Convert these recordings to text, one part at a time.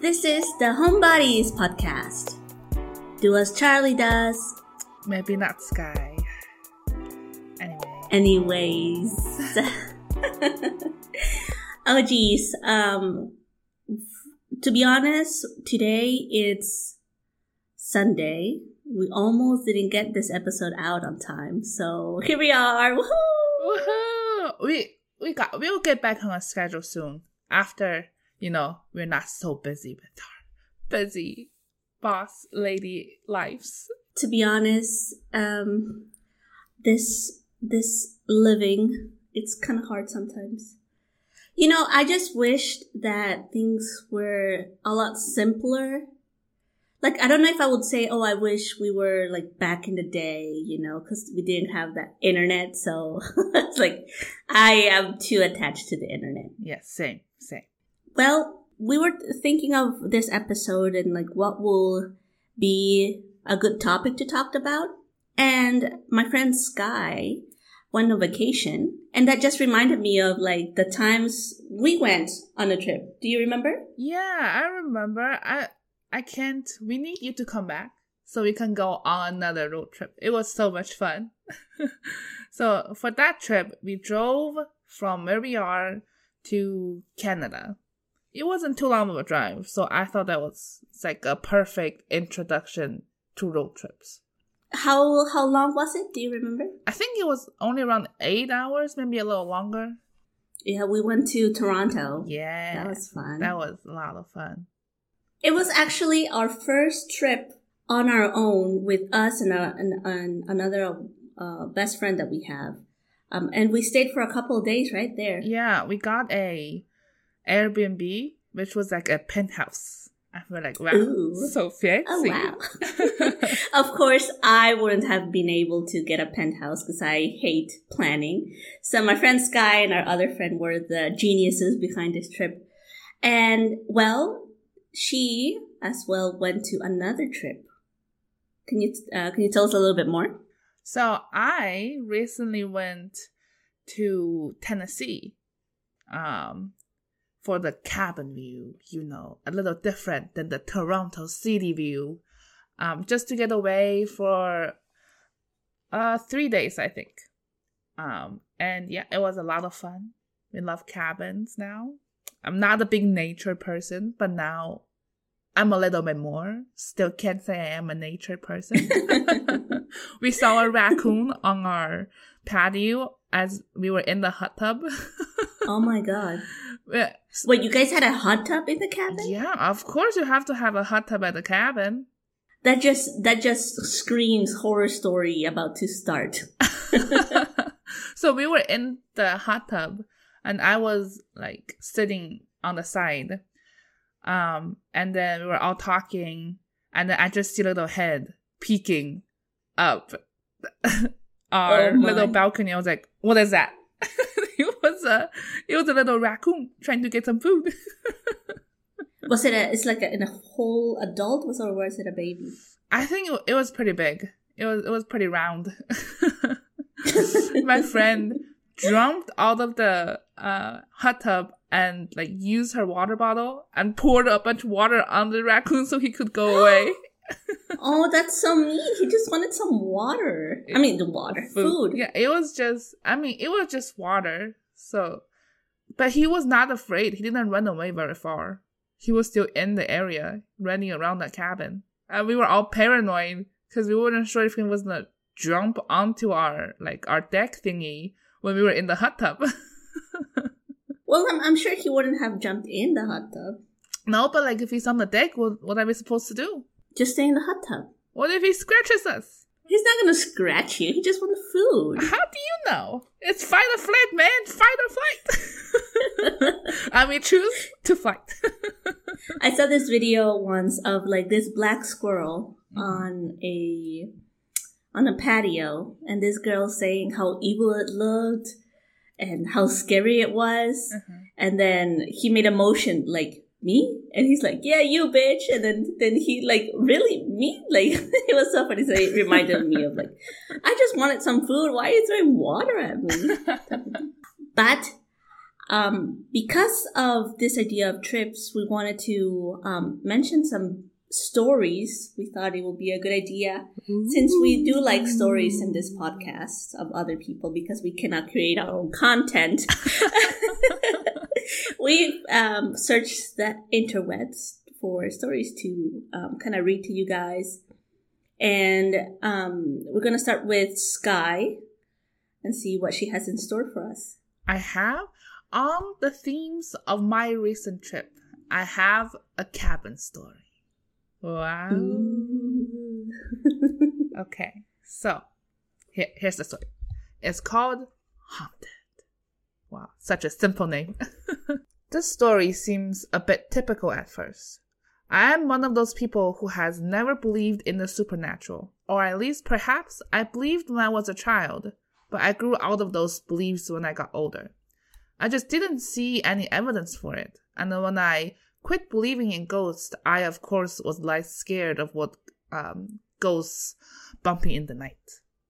This is the Homebodies podcast. Do as Charlie does. Maybe not Sky. Anyways. Oh geez. To be honest, today it's Sunday. We almost didn't get this episode out on time, so here we are. Woohoo! Woohoo! We'll get back on our schedule soon. After, we're not so busy with our busy boss lady lives. To be honest, this living, it's kind of hard sometimes. I just wished that things were a lot simpler. Like, I don't know if I would say, I wish we were, like, back in the day, because we didn't have that internet. So, it's like, I am too attached to the internet. Yeah, same. Well, we were thinking of this episode and, like, what will be a good topic to talk about. And my friend Sky went on vacation. And that just reminded me of, like, the times we went on a trip. Do you remember? Yeah, I remember. I can't. We need you to come back so we can go on another road trip. It was so much fun. So for that trip, we drove from where we are to Canada. It wasn't too long of a drive, so I thought it's like a perfect introduction to road trips. How long was it? Do you remember? I think it was only around 8 hours, maybe a little longer. Yeah, we went to Toronto. Yeah. That was fun. That was a lot of fun. It was actually our first trip on our own with us and another best friend that we have. And we stayed for a couple of days right there. Yeah, we got a Airbnb, which was like a penthouse. I feel like, wow, Ooh. So fancy. Oh, wow. Of course, I wouldn't have been able to get a penthouse because I hate planning. So my friend Sky and our other friend were the geniuses behind this trip. And, well, she as well went to another trip. Can you tell us a little bit more? So I recently went to Tennessee for the cabin view, a little different than the Toronto city view, just to get away for 3 days, I think. And yeah, it was a lot of fun. We love cabins now. I'm not a big nature person, but now I'm a little bit more. Still can't say I am a nature person. We saw a raccoon on our patio as we were in the hot tub. Oh my God. Wait, you guys had a hot tub in the cabin? Yeah, of course you have to have a hot tub at the cabin. That just screams horror story about to start. So we were in the hot tub and I was like sitting on the side. And then we were all talking and then I just see a little head peeking up our little balcony. I was like, what is that? It was a little raccoon trying to get some food. Was it a whole adult or was it a baby? I think it was pretty big. It was pretty round. My friend jumped out of the hot tub and like used her water bottle and poured a bunch of water on the raccoon so he could go away. Oh, that's so mean. He just wanted some water. Food. Yeah, it was just water. So, but he was not afraid. He didn't run away very far. He was still in the area, running around the cabin. And we were all paranoid because we weren't sure if he was going to jump onto our deck thingy when we were in the hot tub. Well, I'm sure he wouldn't have jumped in the hot tub. No, but like if he's on the deck, what are we supposed to do? Just stay in the hot tub. What if he scratches us? He's not going to scratch you. He just wants food. How do you know? It's fight or flight, man. Fight or flight. And we choose to fight. I saw this video once of like this black squirrel on a patio. And this girl saying how evil it looked and how scary it was. Uh-huh. And then he made a motion like, me? And he's like, yeah, you bitch. And then he like, really? Me? Like, it was so funny. So it reminded me of like, I just wanted some food. Why are you throwing water at me? But Because of this idea of trips, we wanted to mention some stories. We thought it would be a good idea since we do like stories in this podcast of other people because we cannot create our own content. We searched the interwebs for stories to kind of read to you guys. And we're going to start with Sky and see what she has in store for us. I have, on the themes of my recent trip, I have a cabin story. Wow. Okay, so here's the story. It's called Haunted. Wow, such a simple name. This story seems a bit typical at first. I am one of those people who has never believed in the supernatural, or at least perhaps I believed when I was a child, but I grew out of those beliefs when I got older. I just didn't see any evidence for it, and when I quit believing in ghosts, I of course was like scared of what ghosts bumping in the night.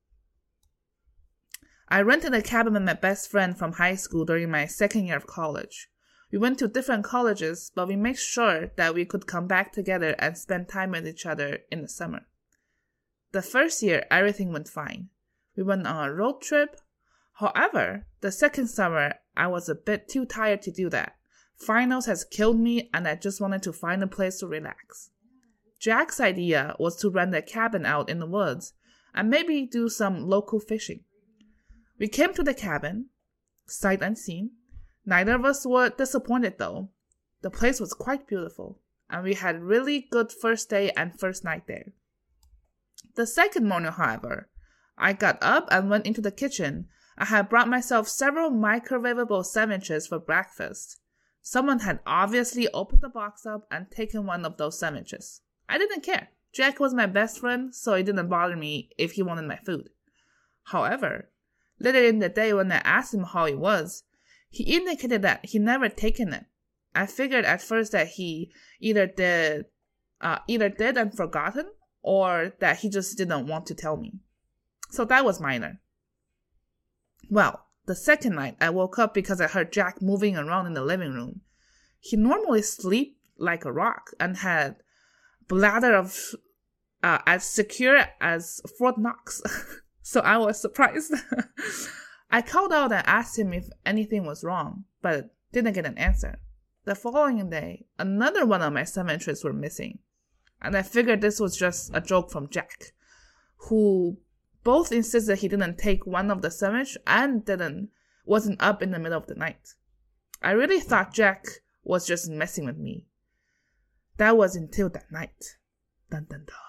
I rented a cabin with my best friend from high school during my second year of college. We went to different colleges, but we made sure that we could come back together and spend time with each other in the summer. The first year, everything went fine. We went on a road trip. However, the second summer, I was a bit too tired to do that. Finals has killed me and I just wanted to find a place to relax. Jack's idea was to rent a cabin out in the woods and maybe do some local fishing. We came to the cabin, sight unseen. Neither of us were disappointed though. The place was quite beautiful, and we had really good first day and first night there. The second morning, however, I got up and went into the kitchen. I had brought myself several microwavable sandwiches for breakfast. Someone had obviously opened the box up and taken one of those sandwiches. I didn't care. Jack was my best friend, so it didn't bother me if he wanted my food. However, later in the day when I asked him how it was, he indicated that he never taken it. I figured at first that he either did and forgotten, or that he just didn't want to tell me. So that was minor. Well, the second night I woke up because I heard Jack moving around in the living room. He normally slept like a rock and had bladder of as secure as Fort Knox. So I was surprised. I called out and asked him if anything was wrong, but didn't get an answer. The following day, another one of my sandwiches were missing, and I figured this was just a joke from Jack, who both insisted he didn't take one of the sandwich and wasn't up in the middle of the night. I really thought Jack was just messing with me. That was until that night. Dun dun dun.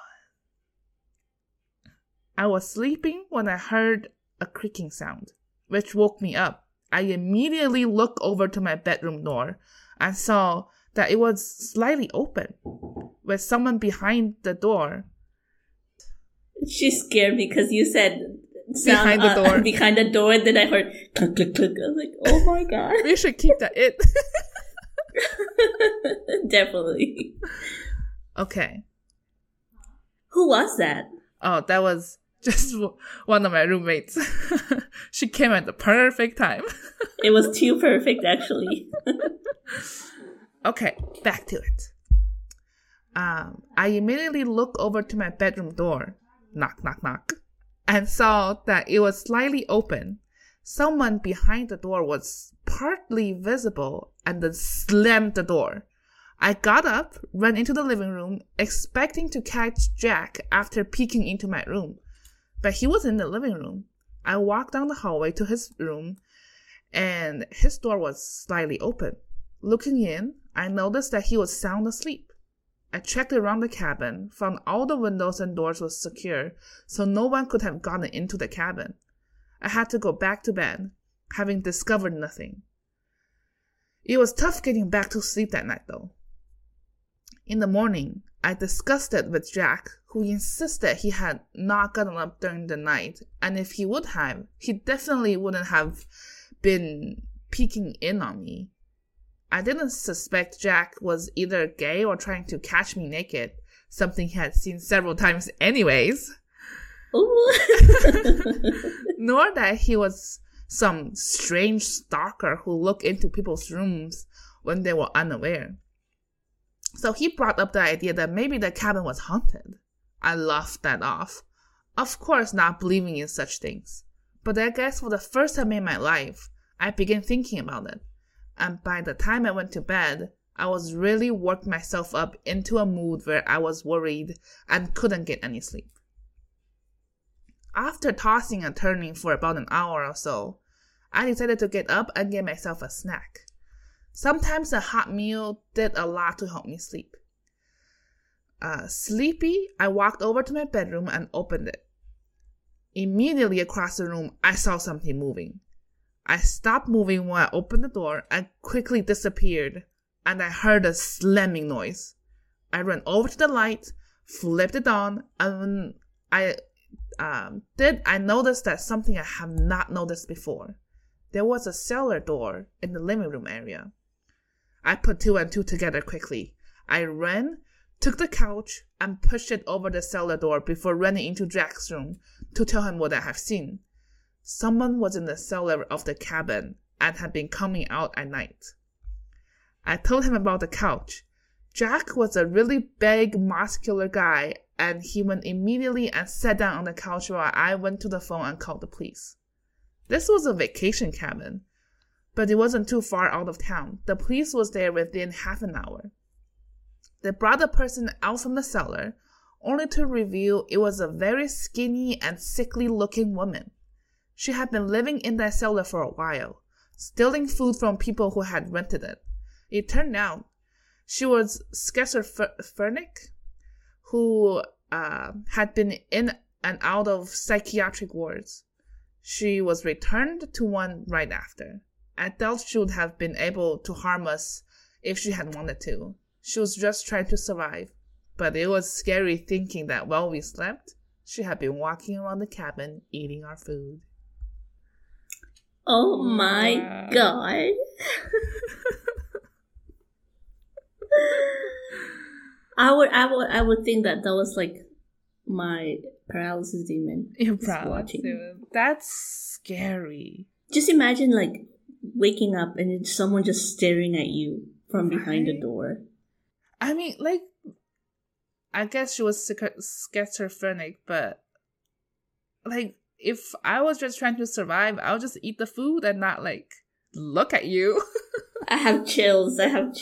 I was sleeping when I heard a creaking sound, which woke me up. I immediately looked over to my bedroom door and saw that it was slightly open, with someone behind the door. She scared me because you said behind the door. Behind the door, and then I heard click, click, click. I was like, oh my god. We should keep that in. Definitely. Okay. Who was that? Oh, that was just one of my roommates. She came at the perfect time. It was too perfect, actually. Okay, back to it. I immediately looked over to my bedroom door, knock, knock, knock, and saw that it was slightly open. Someone behind the door was partly visible and then slammed the door. I got up, ran into the living room, expecting to catch Jack after peeking into my room. But he was in the living room. I walked down the hallway to his room, and his door was slightly open. Looking in, I noticed that he was sound asleep. I checked around the cabin, found all the windows and doors were secure, so no one could have gotten into the cabin. I had to go back to bed, having discovered nothing. It was tough getting back to sleep that night, though. In the morning, I discussed it with Jack, who insisted he had not gotten up during the night, and if he would have, he definitely wouldn't have been peeking in on me. I didn't suspect Jack was either gay or trying to catch me naked, something he had seen several times anyways. Nor that he was some strange stalker who looked into people's rooms when they were unaware. So he brought up the idea that maybe the cabin was haunted. I laughed that off, of course not believing in such things. But I guess for the first time in my life, I began thinking about it. And by the time I went to bed, I was really worked myself up into a mood where I was worried and couldn't get any sleep. After tossing and turning for about an hour or so, I decided to get up and get myself a snack. Sometimes a hot meal did a lot to help me sleep. Sleepy, I walked over to my bedroom and opened it. Immediately across the room, I saw something moving. I stopped moving when I opened the door and quickly disappeared, and I heard a slamming noise. I ran over to the light, flipped it on, and when I noticed that something I have not noticed before. There was a cellar door in the living room area. I put two and two together quickly. I ran, took the couch, and pushed it over the cellar door before running into Jack's room to tell him what I have seen. Someone was in the cellar of the cabin and had been coming out at night. I told him about the couch. Jack was a really big, muscular guy, and he went immediately and sat down on the couch while I went to the phone and called the police. This was a vacation cabin, but it wasn't too far out of town. The police was there within half an hour. They brought the person out from the cellar, only to reveal it was a very skinny and sickly-looking woman. She had been living in that cellar for a while, stealing food from people who had rented it. It turned out she was schizophrenic, who had been in and out of psychiatric wards. She was returned to one right after. I doubt she would have been able to harm us if she had wanted to. She was just trying to survive. But it was scary thinking that while we slept, she had been walking around the cabin eating our food. Oh my God. I would think that was like my paralysis demon. Your paralysis demon. That's scary. Just imagine like waking up and it's someone just staring at you from behind the door. I mean, like, I guess she was schizophrenic, but like, if I was just trying to survive, I would just eat the food and not like look at you. I have chills.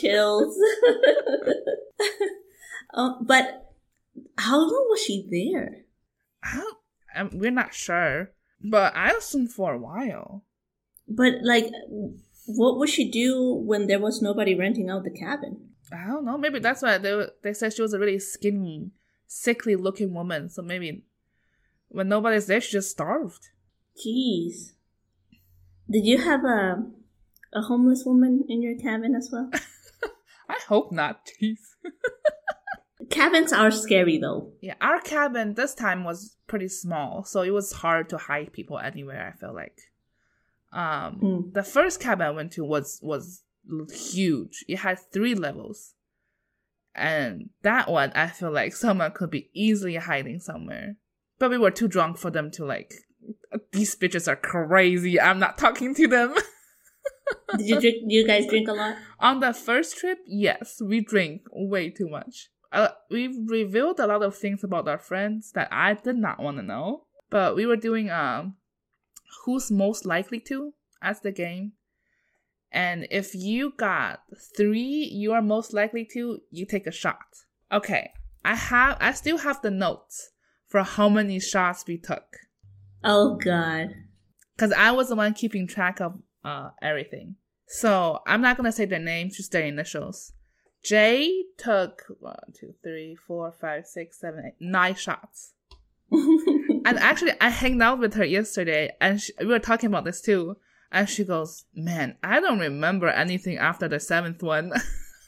But how long was she there? We're not sure, but I assume for a while. But like, what would she do when there was nobody renting out the cabin? I don't know. Maybe that's why they said she was a really skinny, sickly-looking woman. So maybe when nobody's there, she just starved. Jeez. Did you have a homeless woman in your cabin as well? I hope not. Jeez. Cabins are scary though. Yeah, our cabin this time was pretty small, so it was hard to hide people anywhere, I feel like. The first cabin I went to was huge. It had 3 levels. And that one, I feel like someone could be easily hiding somewhere. But we were too drunk for them to like, these bitches are crazy, I'm not talking to them. Did you guys drink a lot? On the first trip, yes, we drank way too much. We revealed a lot of things about our friends that I did not want to know. But we were doing who's most likely to as the game. And if you got 3 you are most likely to, you take a shot. Okay, I still have the notes for how many shots we took. Oh God. Because I was the one keeping track of everything. So I'm not going to say their names, just their initials. Jay took 1, 2, 3, 4, 5, 6, 7, 8, 9 shots. And actually, I hanged out with her yesterday, and we were talking about this too. And she goes, "Man, I don't remember anything after the 7th one."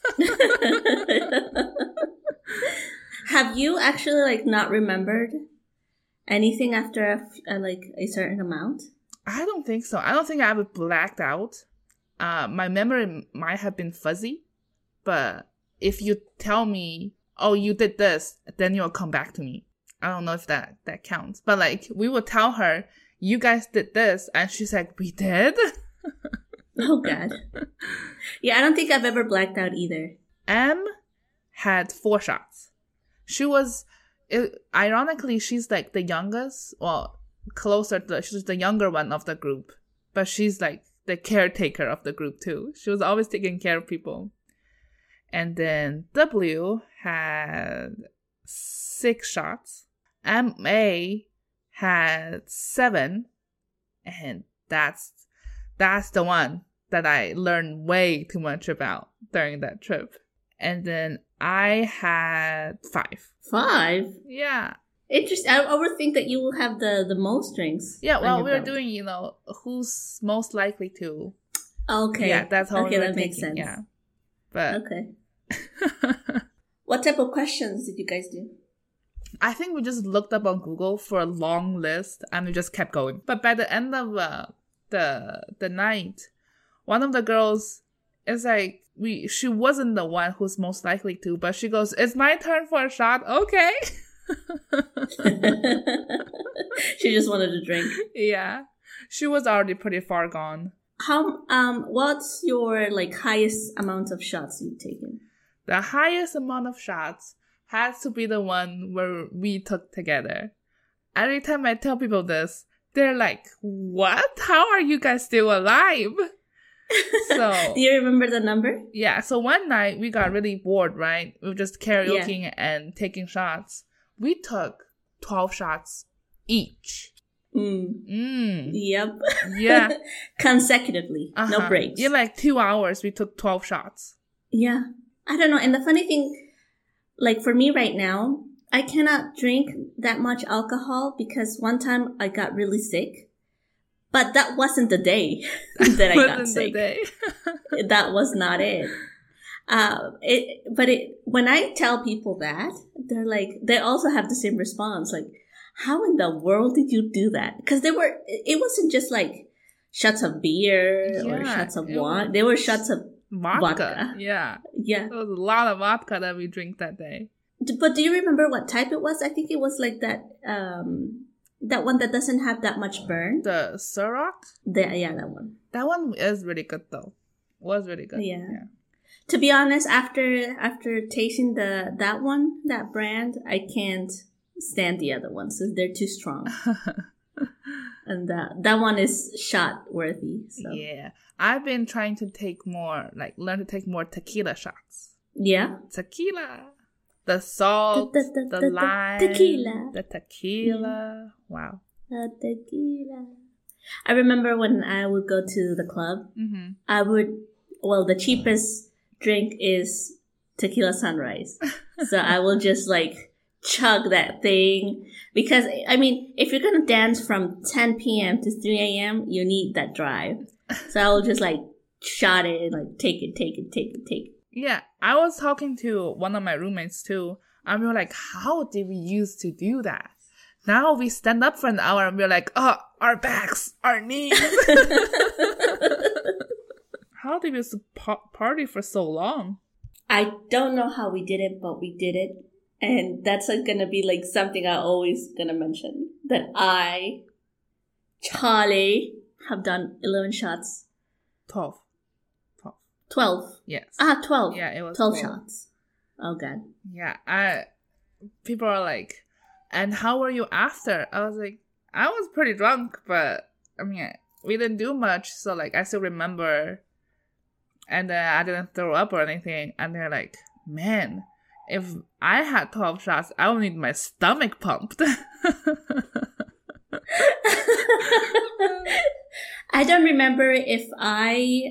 Have you actually like not remembered anything after a certain amount? I don't think so. I don't think I ever blacked out. My memory might have been fuzzy, but if you tell me, "Oh, you did this," then you'll come back to me. I don't know if that counts. But like, we would tell her, you guys did this. And she's like, we did? Oh, God. Yeah, I don't think I've ever blacked out either. M had 4 shots. She was, ironically, she's like the youngest, well, she's the younger one of the group. But she's like the caretaker of the group too. She was always taking care of people. And then W had 6 shots. MA had 7. And that's the one that I learned way too much about during that trip. And then I had 5. 5? Yeah. Interesting. I would think that you will have the most drinks. Yeah, well, we were doing, who's most likely to. Okay. Yeah, that's how we were that taking. makes sense. Yeah. But okay. What type of questions did you guys do? I think we just looked up on Google for a long list and we just kept going. But by the end of the night, one of the girls is like, she wasn't the one who's most likely to, but she goes, it's my turn for a shot. Okay. She just wanted to drink. Yeah. She was already pretty far gone. What's your highest amount of shots you've taken? The highest amount of shots has to be the one where we took together. Every time I tell people this, they're like, what? How are you guys still alive? So, do you remember the number? Yeah, so one night we got really bored, right? We were just karaokeing and taking shots. We took 12 shots each. Yep. Yeah. Consecutively. No breaks. In 2 hours, we took 12 shots. Yeah. I don't know. And the funny thing, for me right now, I cannot drink that much alcohol because one time I got really sick. But that wasn't the day that I got sick. That was not it. When I tell people that, they're like, they also have the same response. Like, how in the world did you do that? Because it wasn't just shots of beer or shots of wine. They were shots of vodka. Yeah. Yeah. There was a lot of vodka that we drank that day. But do you remember what type it was? I think it was that one that doesn't have that much burn. The Ciroc? Yeah, that one. That one is really good though. Was really good. Yeah. To be honest, after tasting that brand, I can't stand the other ones. So they're too strong. And that one is shot worthy. So. Yeah. I've been trying to learn to take more tequila shots. Yeah. Tequila. The salt, the lime, tequila. The tequila. Yeah. Wow. The tequila. I remember when I would go to the club, the cheapest drink is tequila sunrise. So I will just chug that thing. Because, if you're going to dance from 10 p.m. to 3 a.m., you need that drive. So I will just shot it and take it. Yeah, I was talking to one of my roommates too, and we were like, how did we used to do that? Now we stand up for an hour and we're like, oh, our backs, our knees. How did we party for so long? I don't know how we did it, but we did it. And that's going to be something I always going to mention. That I, Charlie, have done 11 shots. 12. 12. Yes. 12. Yeah, it was 12 shots. Oh, God. Yeah. People are like, and how were you after? I was like, I was pretty drunk, but we didn't do much. So I still remember. And I didn't throw up or anything. And they're like, man, if I had 12 shots, I would need my stomach pumped. I don't remember if I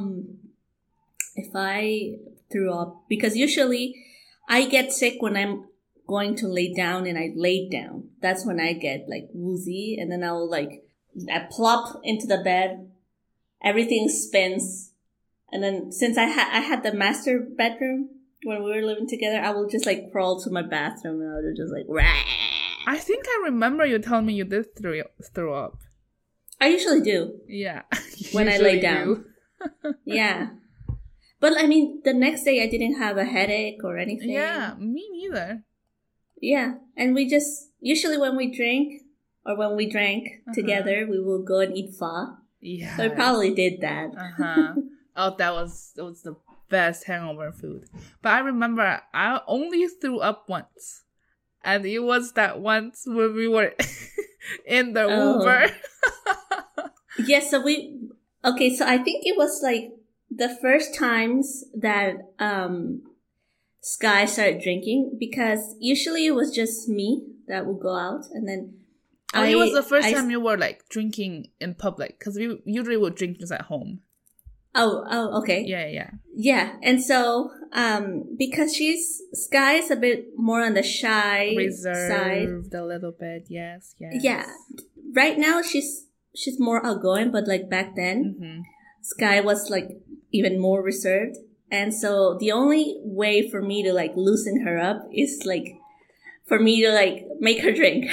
threw up, because usually I get sick when I'm going to lay down, and I laid down. That's when I get woozy, and then I will I plop into the bed, everything spins, and then since I had the master bedroom when we were living together, I will just crawl to my bathroom and I would just rah. I think I remember you telling me you did throw up. I usually do. Yeah. When I lay down. Yeah. But the next day I didn't have a headache or anything. Yeah, me neither. Yeah. And we just, usually when we drink, or when we drank together, we will go and eat pho. Yeah. So we probably did that. Oh, that was the best hangover food. But I remember I only threw up once. And it was that once when we were in the Uber. Yeah, so so I think it was like the first times that Sky started drinking, because usually it was just me that would go out, and then it was the first time you were like drinking in public, because we usually would drink just at home. Oh, okay. Yeah. And so, because Sky is a bit more on the shy reserved side. a little bit, yes. Yeah. Right now, she's more outgoing, but like back then, Sky was like even more reserved. And so the only way for me to like loosen her up is like for me to like make her drink.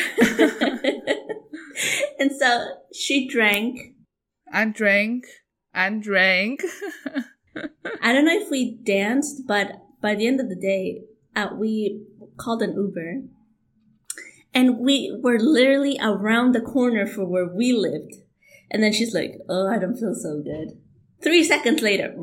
And so she drank. And drank. I don't know if we danced, but by the end of the day, we called an Uber. And we were literally around the corner for where we lived. And then she's like, oh, I don't feel so good. 3 seconds later.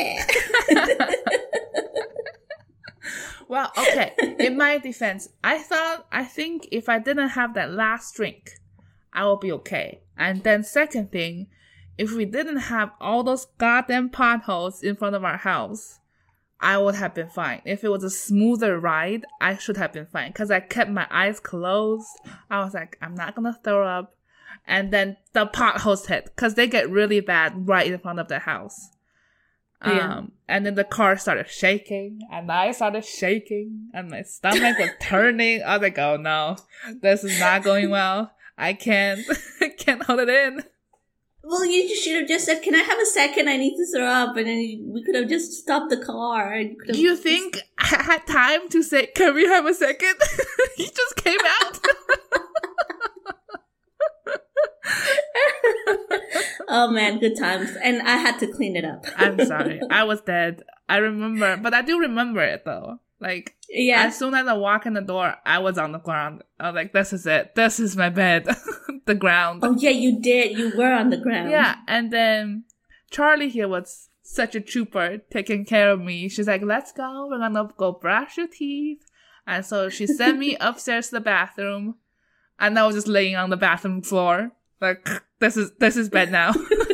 Well, okay. In my defense, I think if I didn't have that last drink, I would be okay. And then second thing, if we didn't have all those goddamn potholes in front of our house, I would have been fine. If it was a smoother ride, I should have been fine. Because I kept my eyes closed. I was like, I'm not going to throw up. And then the potholes hit. Because they get really bad right in front of the house. Yeah. And then the car started shaking. And I started shaking. And my stomach was turning. I was like, oh no. This is not going well. I can't hold it in. Well, you should have just said, can I have a second? I need to throw up. And then we could have just stopped the car. Do you think I had time to say, can we have a second? He just came out. Oh, man, good times. And I had to clean it up. I'm sorry. I was dead. I remember. But I do remember it, though. Like, yeah. As soon as I walked in the door, I was on the ground. I was like, this is it. This is my bed. The ground. Oh, yeah, you did. You were on the ground. Yeah, and then Charlie here was such a trooper taking care of me. She's like, let's go. We're gonna go brush your teeth. And so she sent me upstairs to the bathroom. And I was just laying on the bathroom floor. Like, this is bed now.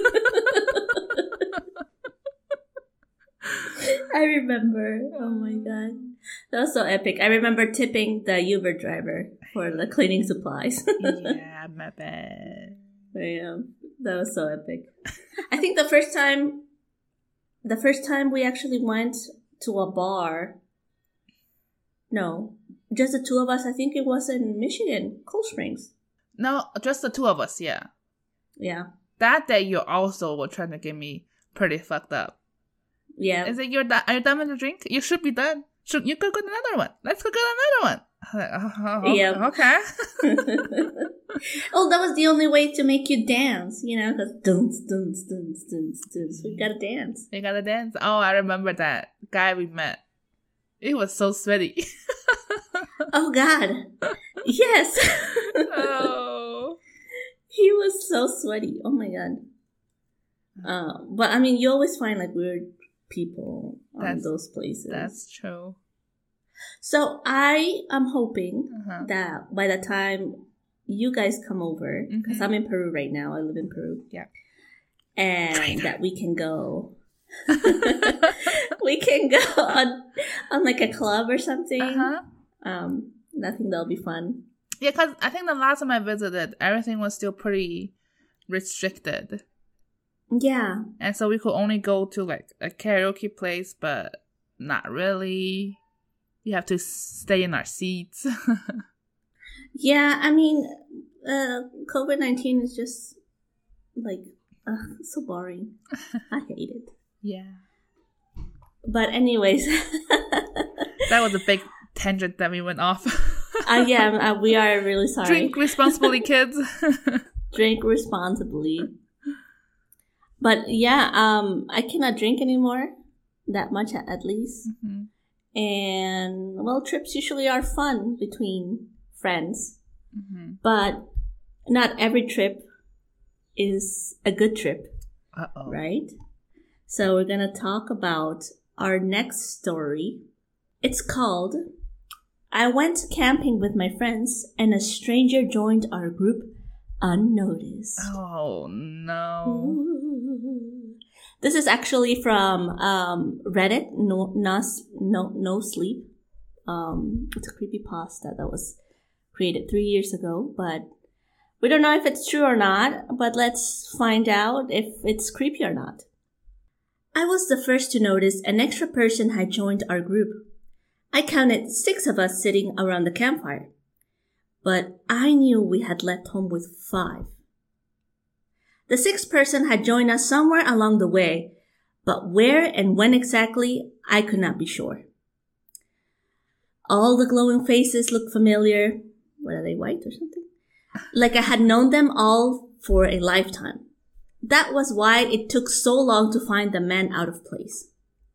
I remember. Oh my god. That was so epic. I remember tipping the Uber driver for the cleaning supplies. Yeah, my bad. Yeah, that was so epic. I think the first time we actually went to a bar, no, just the two of us, I think it was in Michigan, Cold Springs. No, just the two of us, yeah. Yeah. That day you also were trying to get me pretty fucked up. Yeah. Is it are you done with the drink? You should be done. You could get another one. Let's go get another one. Yeah. Okay. Oh, that was the only way to make you dance, because dunce, dunce, dunce, dunce, dunce. We gotta dance. We gotta dance. Oh, I remember that guy we met. He was so sweaty. Oh, God. Yes. Oh. He was so sweaty. Oh, my God. But, I mean, you always find, like, weird people in those places. That's true. So, I am hoping that by the time you guys come over, because I'm in Peru right now. I live in Peru. Yeah. And that we can go... we can go on like a club or something. I think that'll be fun. Yeah, because I think the last time I visited, everything was still pretty restricted. Yeah. And so we could only go to like a karaoke place, but not really. You have to stay in our seats. Yeah, I mean, COVID-19 is just like so boring. I hate it. Yeah. But anyways. That was a big tangent that we went off. Yeah, we are really sorry. Drink responsibly, kids. Drink responsibly. But yeah, I cannot drink anymore. That much at least. And, well, trips usually are fun between friends. But not every trip is a good trip, Uh-oh. right? So we're going to talk about our next story. It's called, I went camping with my friends and a stranger joined our group unnoticed. Oh, no. Ooh. This is actually from Reddit, No Sleep. It's a creepypasta that was created 3 years ago, but we don't know if it's true or not, but let's find out if it's creepy or not. I was the first to notice an extra person had joined our group. I counted 6 of us sitting around the campfire, but I knew we had left home with 5. The 6th person had joined us somewhere along the way, but where and when exactly, I could not be sure. All the glowing faces looked familiar. What are they, white or something? Like I had known them all for a lifetime. That was why it took so long to find the man out of place.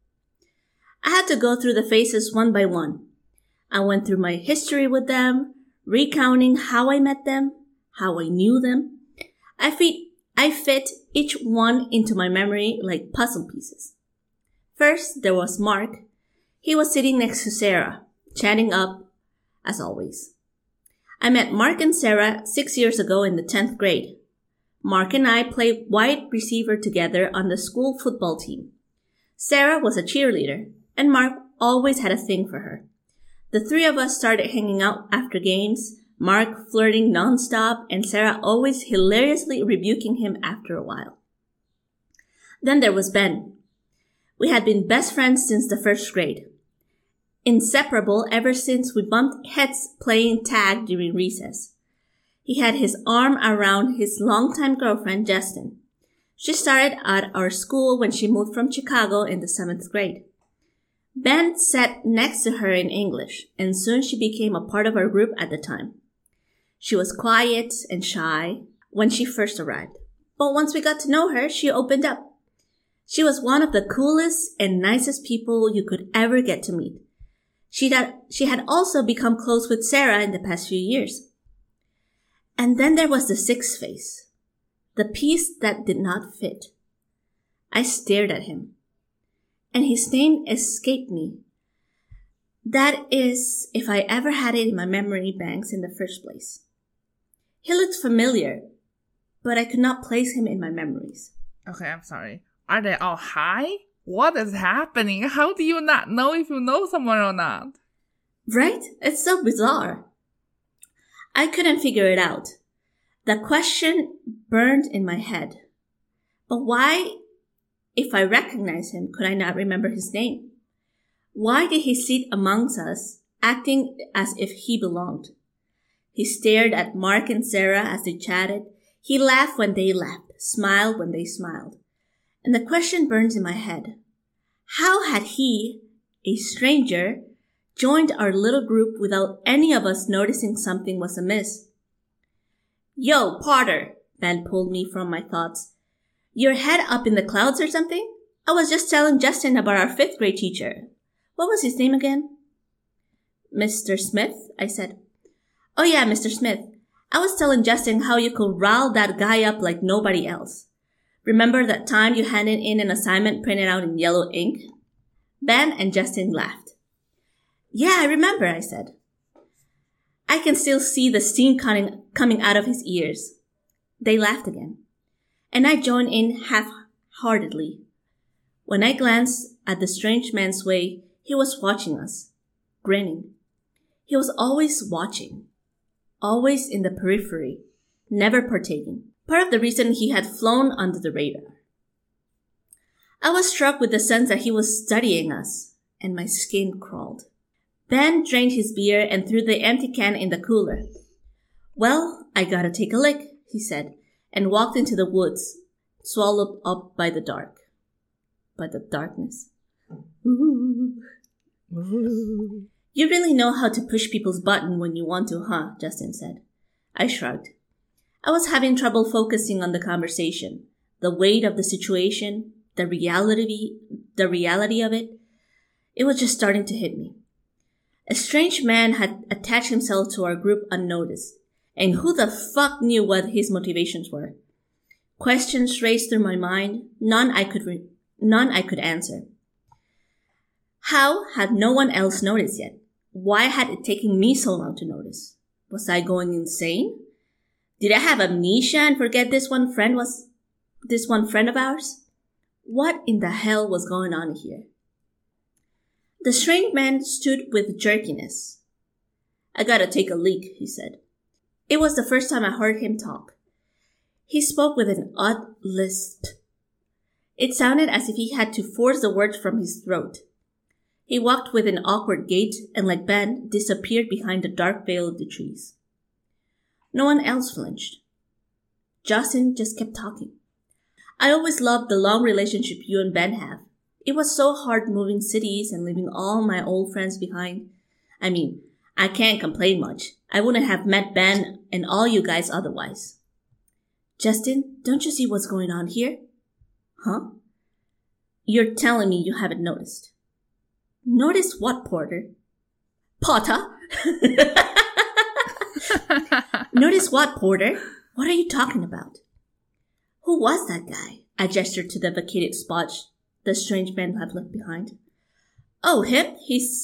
I had to go through the faces one by one. I went through my history with them, recounting how I met them, how I knew them. I fit each one into my memory like puzzle pieces. First, there was Mark. He was sitting next to Sarah, chatting up, as always. I met Mark and Sarah 6 years ago in the 10th grade. Mark and I played wide receiver together on the school football team. Sarah was a cheerleader, and Mark always had a thing for her. The 3 of us started hanging out after games, Mark flirting nonstop, and Sarah always hilariously rebuking him after a while. Then there was Ben. We had been best friends since the 1st grade. Inseparable ever since we bumped heads playing tag during recess. He had his arm around his longtime girlfriend, Justin. She started at our school when she moved from Chicago in the 7th grade. Ben sat next to her in English, and soon she became a part of our group at the time. She was quiet and shy when she first arrived, but once we got to know her, she opened up. She was one of the coolest and nicest people you could ever get to meet. She had also become close with Sarah in the past few years. And then there was the 6th face, the piece that did not fit. I stared at him, and his name escaped me. That is, if I ever had it in my memory banks in the first place. He looked familiar, but I could not place him in my memories. Okay, I'm sorry. Are they all high? What is happening? How do you not know if you know someone or not? Right? It's so bizarre. I couldn't figure it out. The question burned in my head. But why, if I recognized him, could I not remember his name? Why did he sit amongst us, acting as if he belonged? He stared at Mark and Sarah as they chatted. He laughed when they laughed, smiled when they smiled. And the question burns in my head. How had he, a stranger, joined our little group without any of us noticing something was amiss? Yo, Potter, Ben pulled me from my thoughts. Your head up in the clouds or something? I was just telling Justin about our 5th grade teacher. What was his name again? Mr. Smith, I said. Oh yeah, Mr. Smith. I was telling Justin how you could rile that guy up like nobody else. Remember that time you handed in an assignment printed out in yellow ink? Ben and Justin laughed. Yeah, I remember, I said. I can still see the steam coming out of his ears. They laughed again, and I joined in half-heartedly. When I glanced at the strange man's way, he was watching us, grinning. He was always watching, always in the periphery, never partaking. Part of the reason he had flown under the radar. I was struck with the sense that he was studying us, and my skin crawled. Ben drained his beer and threw the empty can in the cooler. Well, I gotta take a lick, he said, and walked into the woods, swallowed up by the dark. By the darkness. Ooh. Ooh. You really know how to push people's button when you want to, huh? Justin said. I shrugged. I was having trouble focusing on the conversation, the weight of the situation, the reality of it. It was just starting to hit me. A strange man had attached himself to our group unnoticed, And who the fuck knew what his motivations were? Questions raced through my mind, none I could answer. How had no one else noticed yet? Why had it taken me so long to notice? Was I going insane? Did I have amnesia and forget this one friend of ours? What in the hell was going on here? The strange man stood with jerkiness. I gotta take a leak, he said. It was the first time I heard him talk. He spoke with an odd lisp. It sounded as if he had to force the words from his throat. He walked with an awkward gait and, like Ben, disappeared behind the dark veil of the trees. No one else flinched. Justin just kept talking. I always loved the long relationship you and Ben have. It was so hard moving cities and leaving all my old friends behind. I mean, I can't complain much. I wouldn't have met Ben and all you guys otherwise. Justin, don't you see what's going on here? Huh? You're telling me you haven't noticed. Notice what, Porter? Potter? Notice what, Porter? What are you talking about? Who was that guy? I gestured to the vacated spot the strange man had left behind. Oh, him?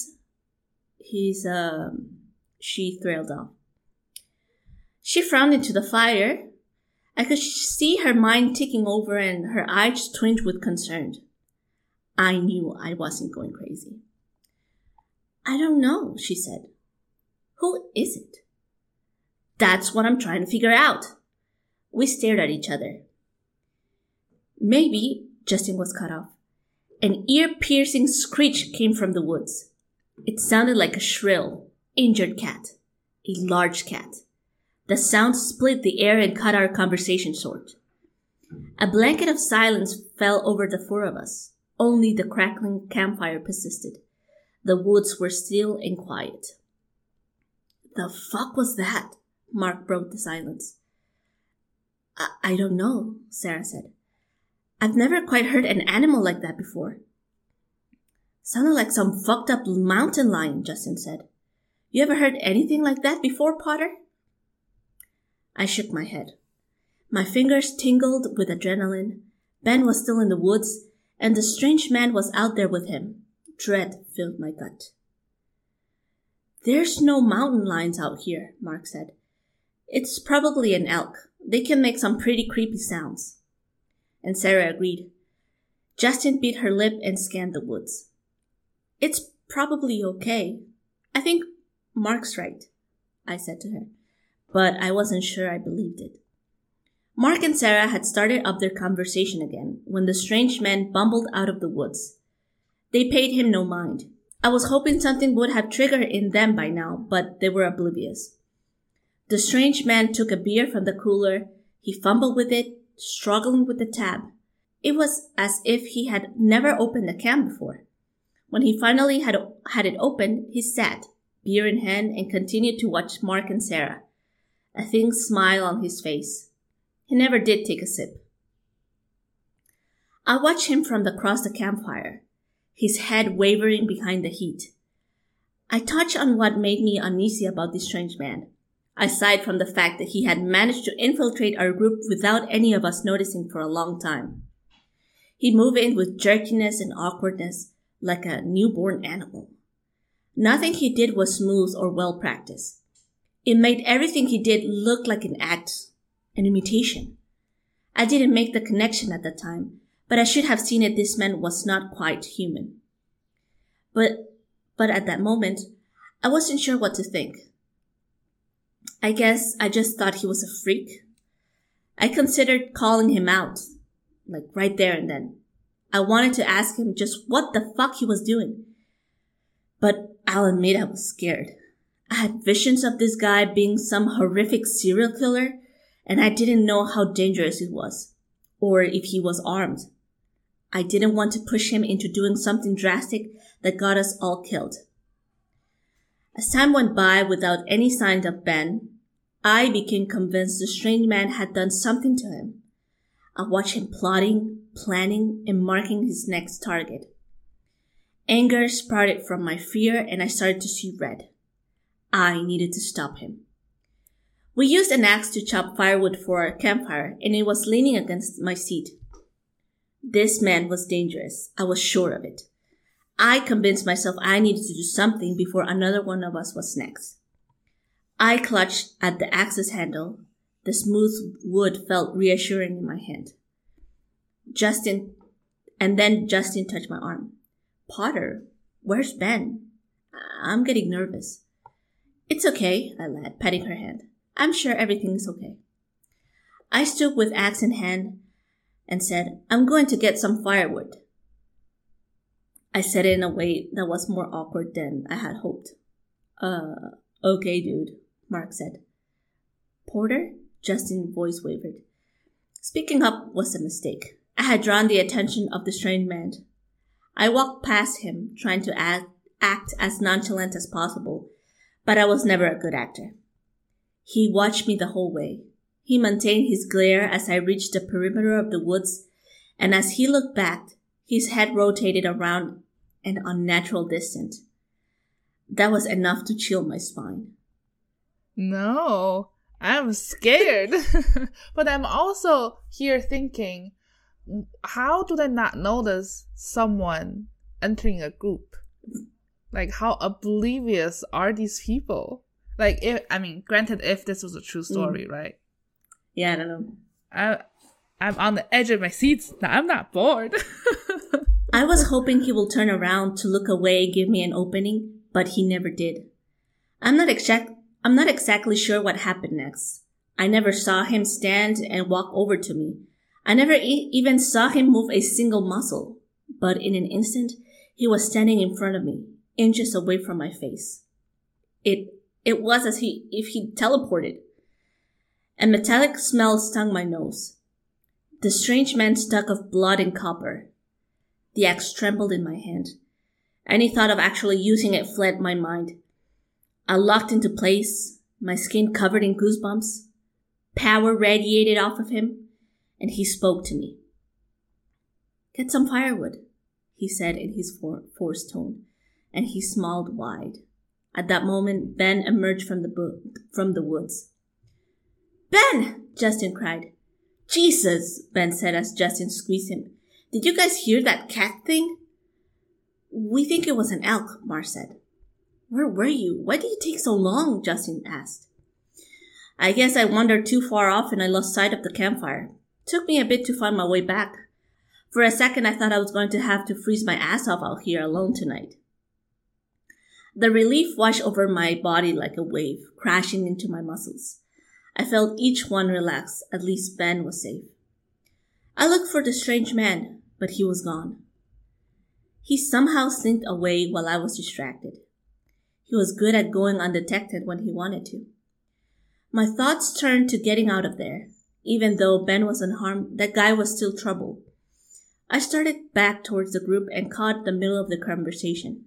She trailed off. She frowned into the fire. I could see her mind ticking over and her eyes twinged with concern. I knew I wasn't going crazy. I don't know, she said. Who is it? That's what I'm trying to figure out. We stared at each other. Maybe, Justin was cut off. An ear-piercing screech came from the woods. It sounded like a shrill, injured cat. A large cat. The sound split the air and cut our conversation short. A blanket of silence fell over the four of us. Only the crackling campfire persisted. The woods were still and quiet. The fuck was that? Mark broke the silence. I don't know, Sarah said. I've never quite heard an animal like that before. Sounded like some fucked up mountain lion, Justin said. You ever heard anything like that before, Potter? I shook my head. My fingers tingled with adrenaline. Ben was still in the woods, and the strange man was out there with him. Dread filled my gut. There's no mountain lions out here, Mark said. It's probably an elk. They can make some pretty creepy sounds. And Sarah agreed. Justin bit her lip and scanned the woods. It's probably okay. I think Mark's right, I said to her. But I wasn't sure I believed it. Mark and Sarah had started up their conversation again when the strange man bumbled out of the woods. They paid him no mind. I was hoping something would have triggered in them by now, but they were oblivious. The strange man took a beer from the cooler. He fumbled with it, struggling with the tab. It was as if he had never opened a can before. When he finally had it opened, he sat, beer in hand, and continued to watch Mark and Sarah. A thin smile on his face. He never did take a sip. I watched him from across the campfire, his head wavering behind the heat. I touched on what made me uneasy about this strange man, aside from the fact that he had managed to infiltrate our group without any of us noticing for a long time. He moved in with jerkiness and awkwardness, like a newborn animal. Nothing he did was smooth or well-practiced. It made everything he did look like an act, an imitation. I didn't make the connection at the time, but I should have seen it this man was not quite human. But at that moment, I wasn't sure what to think. I guess I just thought he was a freak. I considered calling him out, like right there and then. I wanted to ask him just what the fuck he was doing. But I'll admit I was scared. I had visions of this guy being some horrific serial killer, and I didn't know how dangerous he was, or if he was armed. I didn't want to push him into doing something drastic that got us all killed. As time went by without any signs of Ben, I became convinced the strange man had done something to him. I watched him plotting, planning, and marking his next target. Anger sprouted from my fear, and I started to see red. I needed to stop him. We used an axe to chop firewood for our campfire, and it was leaning against my seat. This man was dangerous. I was sure of it. I convinced myself I needed to do something before another one of us was next. I clutched at the axe's handle. The smooth wood felt reassuring in my hand. Justin touched my arm. Potter, where's Ben? I'm getting nervous. It's okay, I lied, patting her hand. I'm sure everything's okay. I stood with axe in hand and said, I'm going to get some firewood. I said it in a way that was more awkward than I had hoped. Okay, dude, Mark said. Porter? Justin's voice wavered. Speaking up was a mistake. I had drawn the attention of the strange man. I walked past him, trying to act as nonchalant as possible, but I was never a good actor. He watched me the whole way. He maintained his glare as I reached the perimeter of the woods, and as he looked back, his head rotated around an unnatural distance. That was enough to chill my spine. No, I'm scared. But I'm also here thinking, how do they not notice someone entering a group? Like, how oblivious are these people? Like, granted, if this was a true story, right? Yeah, I don't know. I'm on the edge of my seat. Now, I'm not bored. I was hoping he will turn around to look away and give me an opening, but he never did. I'm not exactly sure what happened next. I never saw him stand and walk over to me. I never even saw him move a single muscle. But in an instant, he was standing in front of me, inches away from my face. It was as if he teleported. A metallic smell stung my nose. The strange man stunk of blood and copper. The axe trembled in my hand. Any thought of actually using it fled my mind. I locked into place, my skin covered in goosebumps. Power radiated off of him, and he spoke to me. Get some firewood, he said in his forced tone, and he smiled wide. At that moment, Ben emerged from the woods. Ben! Justin cried. Jesus, Ben said as Justin squeezed him. Did you guys hear that cat thing? We think it was an elk, Mar said. Where were you? Why did it take so long? Justin asked. I guess I wandered too far off and I lost sight of the campfire. Took me a bit to find my way back. For a second, I thought I was going to have to freeze my ass off out here alone tonight. The relief washed over my body like a wave, crashing into my muscles. I felt each one relax. At least Ben was safe. I looked for the strange man, but he was gone. He somehow slinked away while I was distracted. He was good at going undetected when he wanted to. My thoughts turned to getting out of there. Even though Ben was unharmed, that guy was still trouble. I started back towards the group and caught the middle of the conversation.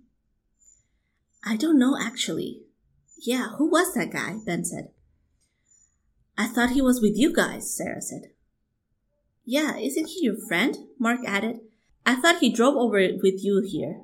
I don't know, actually. Yeah, who was that guy? Ben said. I thought he was with you guys, Sarah said. Yeah, isn't he your friend? Mark added. I thought he drove over with you here.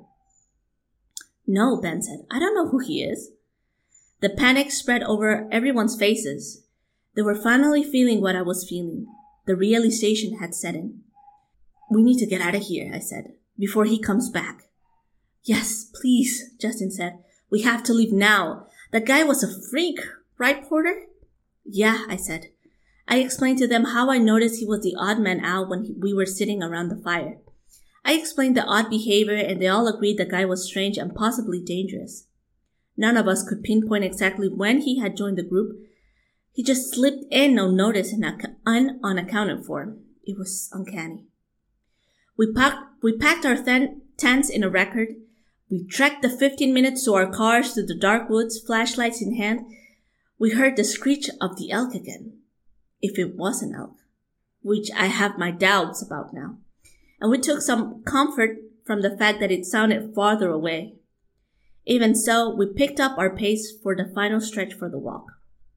No, Ben said. I don't know who he is. The panic spread over everyone's faces. They were finally feeling what I was feeling. The realization had set in. We need to get out of here, I said, before he comes back. Yes, please, Justin said. We have to leave now. That guy was a freak, right, Porter? Yeah, I said. I explained to them how I noticed he was the odd man out when we were sitting around the fire. I explained the odd behavior and they all agreed the guy was strange and possibly dangerous. None of us could pinpoint exactly when he had joined the group. He just slipped in unnoticed and unaccounted for. It was uncanny. We packed our tents in a record. We trekked the 15 minutes to our cars through the dark woods, flashlights in hand. We heard the screech of the elk again. If it was an elk, which I have my doubts about now. And we took some comfort from the fact that it sounded farther away. Even so, we picked up our pace for the final stretch for the walk.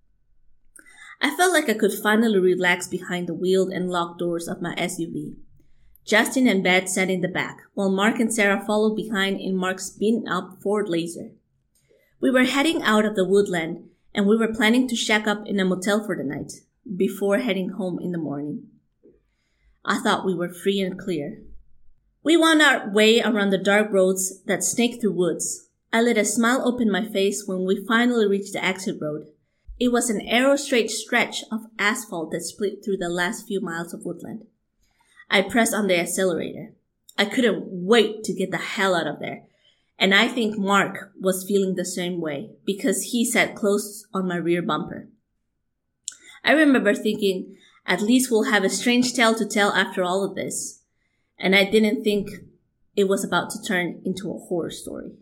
I felt like I could finally relax behind the wheeled and locked doors of my SUV. Justin and Beth sat in the back, while Mark and Sarah followed behind in Mark's beaten-up Ford Laser. We were heading out of the woodland, and we were planning to shack up in a motel for the night before heading home in the morning. I thought we were free and clear. We wound our way around the dark roads that snaked through woods. I let a smile open my face when we finally reached the exit road. It was an arrow-straight stretch of asphalt that split through the last few miles of woodland. I pressed on the accelerator. I couldn't wait to get the hell out of there. And I think Mark was feeling the same way because he sat close on my rear bumper. I remember thinking, at least we'll have a strange tale to tell after all of this. And I didn't think it was about to turn into a horror story.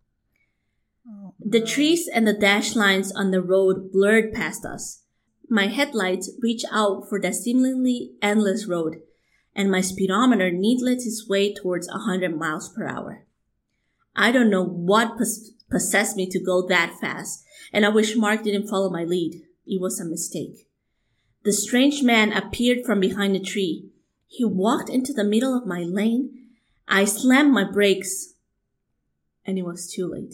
The trees and the dashed lines on the road blurred past us. My headlights reached out for the seemingly endless road, and my speedometer needled its way towards 100 miles per hour. I don't know what possessed me to go that fast, and I wish Mark didn't follow my lead. It was a mistake. The strange man appeared from behind a tree. He walked into the middle of my lane. I slammed my brakes, and it was too late.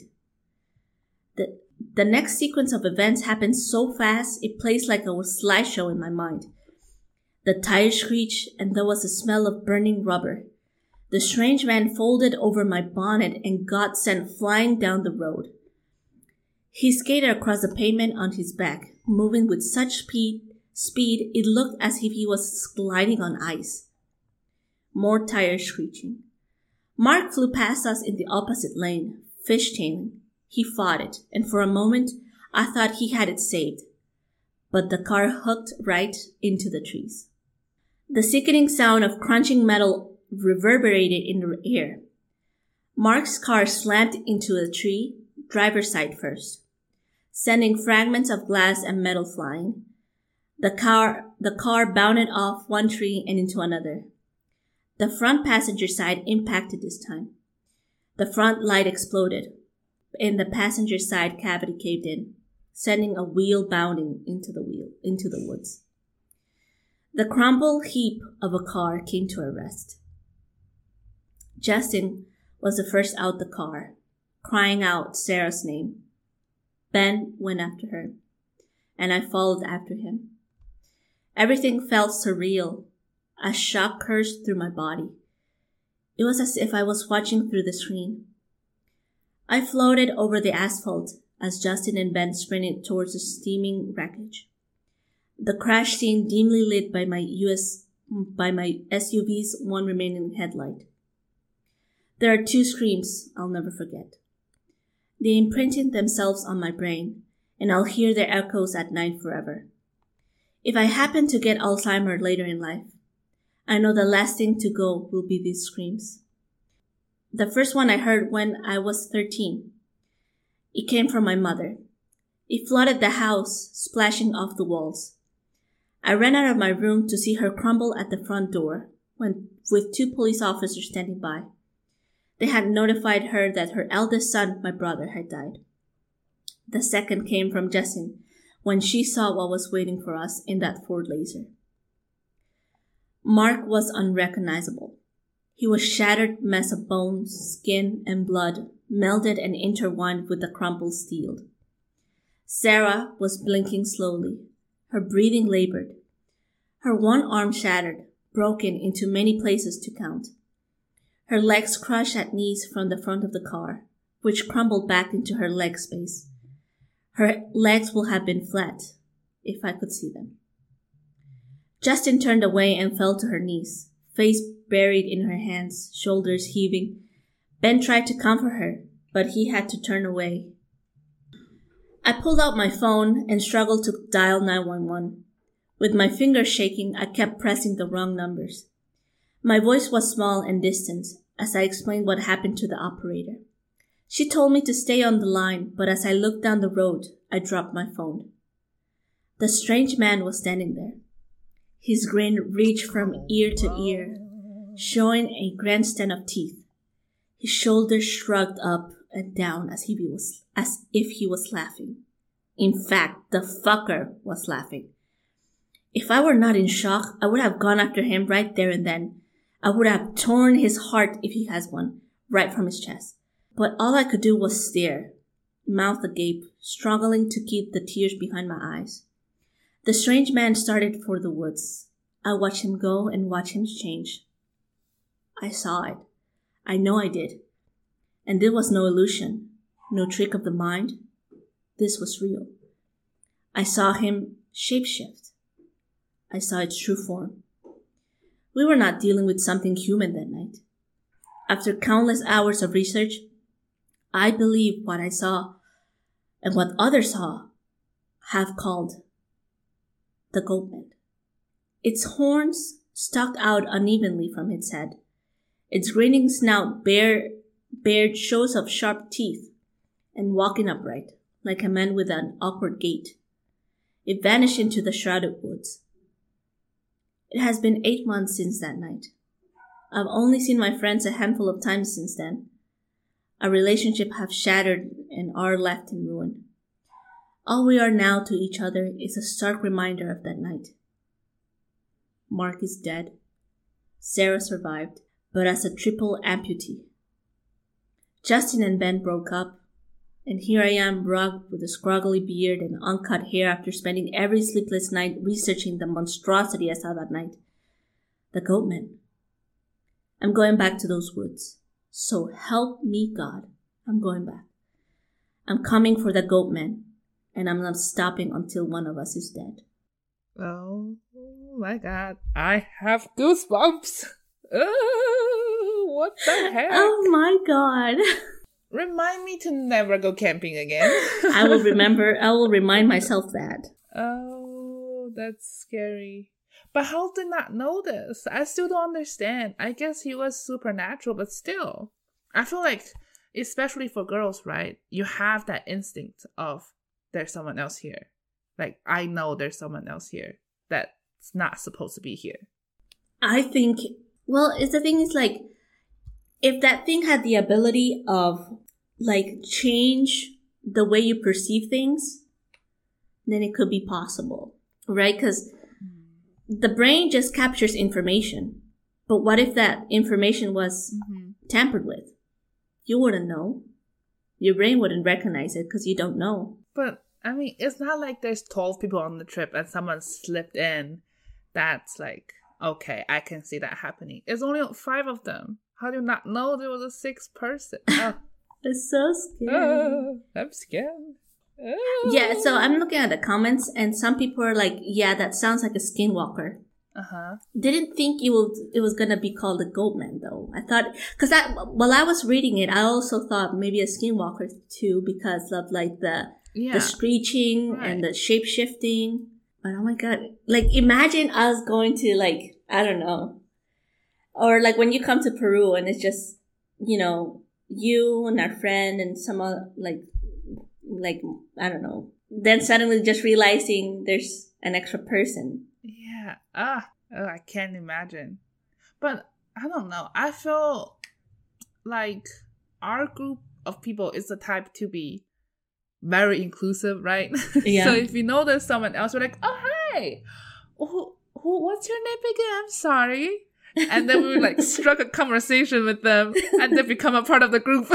The next sequence of events happened so fast, it plays like a slideshow in my mind. The tires screeched, and there was a smell of burning rubber. The strange man folded over my bonnet and got sent flying down the road. He skated across the pavement on his back, moving with such speed it looked as if he was gliding on ice. More tires screeching. Mark flew past us in the opposite lane, fishtailing. He fought it, and for a moment I thought he had it saved. But the car hooked right into the trees. The sickening sound of crunching metal reverberated in the air. Mark's car slammed into a tree, driver's side first, sending fragments of glass and metal flying. The car bounded off one tree and into another. The front passenger side impacted this time. The front light exploded, and the passenger side cavity caved in, sending a wheel bounding into the woods. The crumpled heap of a car came to a rest. Justin was the first out the car, crying out Sarah's name. Ben went after her, and I followed after him. Everything felt surreal. A shock coursed through my body. It was as if I was watching through the screen. I floated over the asphalt as Justin and Ben sprinted towards the steaming wreckage. The crash scene dimly lit by my SUV's one remaining headlight. There are two screams I'll never forget. They imprinted themselves on my brain, and I'll hear their echoes at night forever. If I happen to get Alzheimer's later in life, I know the last thing to go will be these screams. The first one I heard when I was 13. It came from my mother. It flooded the house, splashing off the walls. I ran out of my room to see her crumble at the front door, with two police officers standing by. They had notified her that her eldest son, my brother, had died. The second came from Jessin when she saw what was waiting for us in that Ford Laser. Mark was unrecognizable. He was a shattered mess of bones, skin, and blood, melded and intertwined with the crumpled steel. Sarah was blinking slowly, her breathing labored. Her one arm shattered, broken into many places to count. Her legs crushed at knees from the front of the car, which crumbled back into her leg space. Her legs would have been flat, if I could see them. Justin turned away and fell to her knees, face buried in her hands, shoulders heaving. Ben tried to comfort her, but he had to turn away. I pulled out my phone and struggled to dial 911. With my fingers shaking, I kept pressing the wrong numbers. My voice was small and distant as I explained what happened to the operator. She told me to stay on the line, but as I looked down the road, I dropped my phone. The strange man was standing there. His grin reached from ear to ear, showing a grandstand of teeth. His shoulders shrugged up and down as if he was laughing. In fact, the fucker was laughing. If I were not in shock, I would have gone after him right there and then. I would have torn his heart, if he has one, right from his chest. But all I could do was stare. mouth agape, struggling to keep the tears behind my eyes. The strange man started for the woods. I watched him go and watched him change. I saw it. I know I did. And this was no illusion, no trick of the mind. This was real. I saw him shapeshift. I saw its true form. We were not dealing with something human that night. After countless hours of research, I believe what I saw and what others saw have called the goatman. Its horns stuck out unevenly from its head. Its grinning snout bared shows of sharp teeth and walking upright, like a man with an awkward gait. It vanished into the shrouded woods. It has been 8 months since that night. I've only seen my friends a handful of times since then. Our relationship have shattered and are left in ruin. All we are now to each other is a stark reminder of that night. Mark is dead. Sarah survived, but as a triple amputee. Justin and Ben broke up, and here I am, rugged with a scraggly beard and uncut hair after spending every sleepless night researching the monstrosity I saw that night. The goatman. I'm going back to those woods. So help me God, I'm going back. I'm coming for the goatman, and I'm not stopping until one of us is dead. Oh my God. I have goosebumps. Oh, what the heck? Oh my God. Remind me to never go camping again. I will remind myself that. Oh, that's scary. But how did not know this? I still don't understand. I guess he was supernatural, but still. I feel like, especially for girls, right? You have that instinct of there's someone else here. Like, I know there's someone else here that's not supposed to be here. I think, well, the thing is like, if that thing had the ability of like change the way you perceive things, then it could be possible, right? Because the brain just captures information. But what if that information was tampered with? You wouldn't know. Your brain wouldn't recognize it because you don't know. But, I mean, it's not like there's 12 people on the trip and someone slipped in. That's like, okay, I can see that happening. It's only 5 of them. How do you not know there was a 6th person? Oh. It's so scary. I'm scared. Yeah, so I'm looking at the comments and some people are like, yeah, that sounds like a skinwalker. Didn't think it was gonna be called a goatman though. I thought, cause while I was reading it, I also thought maybe a skinwalker too because of like the screeching and the shape shifting. But oh my God, like imagine us going to like, I don't know. Or like when you come to Peru and it's just, you know, you and our friend and some other, like, I don't know. Then suddenly just realizing there's an extra person. Yeah. I can't imagine. But I don't know. I feel like our group of people is the type to be very inclusive, right? Yeah. So if you know there's someone else, we're like, oh, hi. What's your name again? I'm sorry. And then we would like struck a conversation with them and then become a part of the group.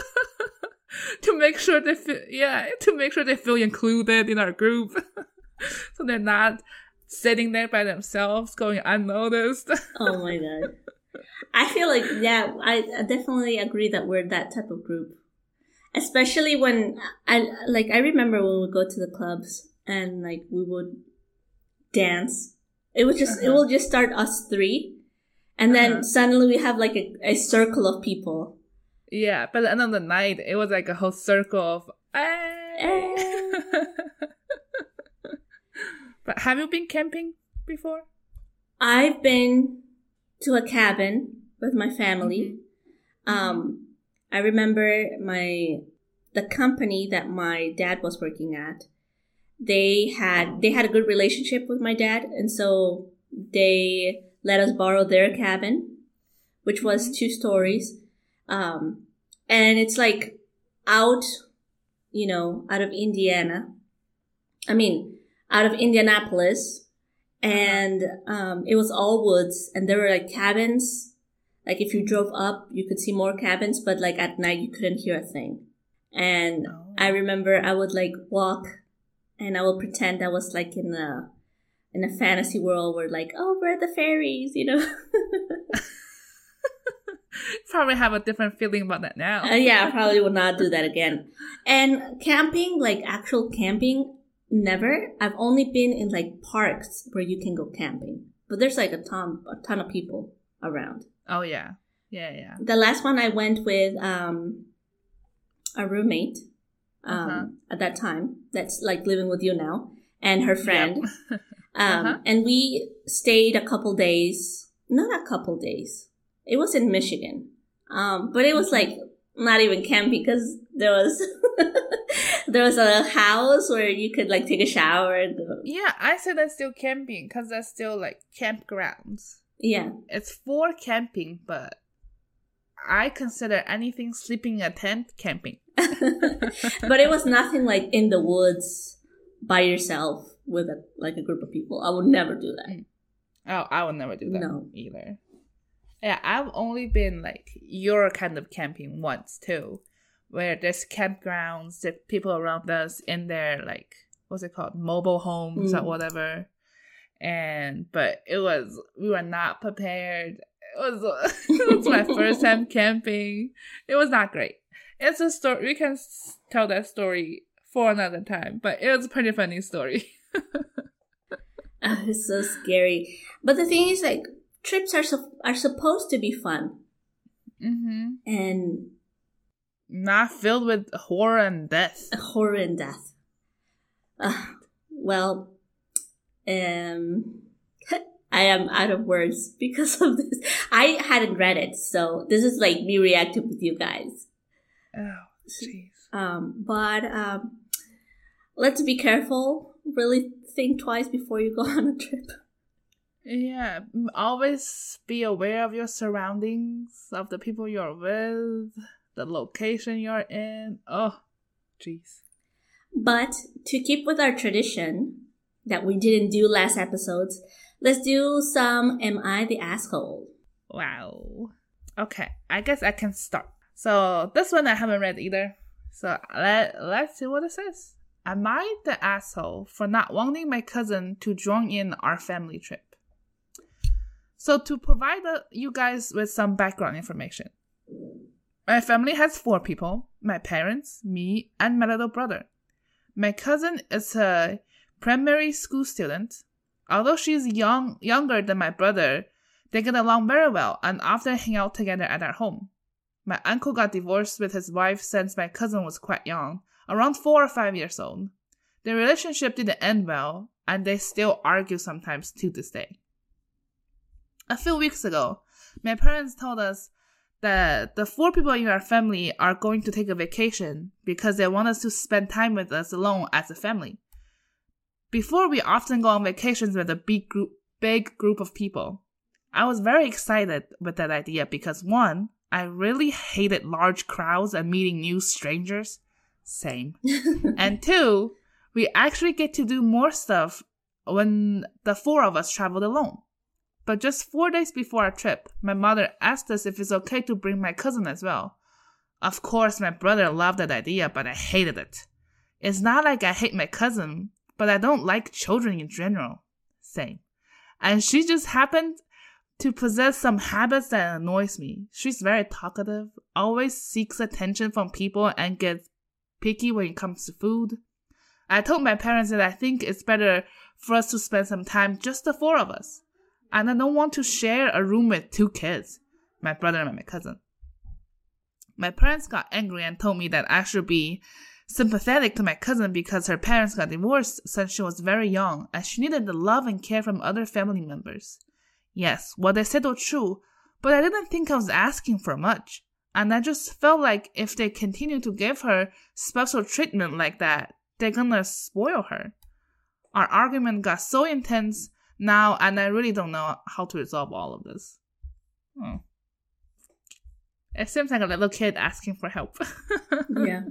to make sure they feel included in our group. So they're not sitting there by themselves going unnoticed. Oh my God. I feel like, yeah, I definitely agree that we're that type of group. Especially when I remember when we would go to the clubs and like we would dance. It will just start us 3. And then suddenly we have like a circle of people. Yeah, by the end of the night, it was like a whole circle of, hey. But have you been camping before? I've been to a cabin with my family. I remember the company that my dad was working at. They had a good relationship with my dad, and so they let us borrow their cabin, which was 2 stories. And it's like out of Indiana. I mean, out of Indianapolis. And it was all woods, and there were like cabins. Like if you drove up, you could see more cabins, but like at night you couldn't hear a thing. And I remember I would like walk and I would pretend I was like in a fantasy world where like, oh, we're the fairies, you know? Probably have a different feeling about that now. Yeah, I probably would not do that again. And camping, like actual camping, never. I've only been in like parks where you can go camping. But there's like a ton of people around. Oh, yeah. Yeah. The last one I went with a roommate at that time that's like living with you now and her friend. Yep. And we stayed a couple days. Not a couple days. It was in Michigan. But it was like not even camping because there was there was a house where you could like take a shower. Yeah, I said that's still camping because that's still like campgrounds. Yeah. It's for camping, but I consider anything sleeping in a tent camping. But it was nothing like in the woods by yourself with a group of people. I would never do that. Oh, I would never do that either. Yeah, I've only been like your kind of camping once too, where there's campgrounds, there's people around us in their like, what's it called, mobile homes or whatever. But we were not prepared. It was my first time camping. It was not great. It's a story. We can tell that story for another time, but it was a pretty funny story. It's so scary. But the thing is, like, trips are supposed to be fun. Mm-hmm. And not filled with horror and death. Horror and death. Well, I am out of words because of this. I hadn't read it, so this is like me reacting with you guys. Oh, jeez. But let's be careful. Really think twice before you go on a trip. Yeah, always be aware of your surroundings, of the people you're with, the location you're in. Oh, jeez. But to keep with our tradition that we didn't do last episodes, let's do some Am I the Asshole? Wow. Okay, I guess I can start. So this one I haven't read either. So let's see what it says. Am I the asshole for not wanting my cousin to join in our family trip? So to provide you guys with some background information, my family has 4 people, my parents, me, and my little brother. My cousin is a primary school student. Although she's younger than my brother, they get along very well and often hang out together at our home. My uncle got divorced with his wife since my cousin was quite young, around 4 or 5 years old. Their relationship didn't end well, and they still argue sometimes to this day. A few weeks ago, my parents told us that the 4 people in our family are going to take a vacation because they want us to spend time with us alone as a family. Before, we often go on vacations with a big group of people. I was very excited with that idea because 1, I really hated large crowds and meeting new strangers. Same. And 2, we actually get to do more stuff when the 4 of us traveled alone. But just 4 days before our trip, my mother asked us if it's okay to bring my cousin as well. Of course, my brother loved that idea, but I hated it. It's not like I hate my cousin, but I don't like children in general. Same. And she just happened to possess some habits that annoys me. She's very talkative, always seeks attention from people, and gets picky when it comes to food. I told my parents that I think it's better for us to spend some time, just the 4 of us. And I don't want to share a room with 2 kids, my brother and my cousin. My parents got angry and told me that I should be sympathetic to my cousin because her parents got divorced since she was very young and she needed the love and care from other family members. Yes, what they said was true, but I didn't think I was asking for much. And I just felt like if they continue to give her special treatment like that, they're gonna spoil her. Our argument got so intense now, and I really don't know how to resolve all of this. It seems like a little kid asking for help. Yeah.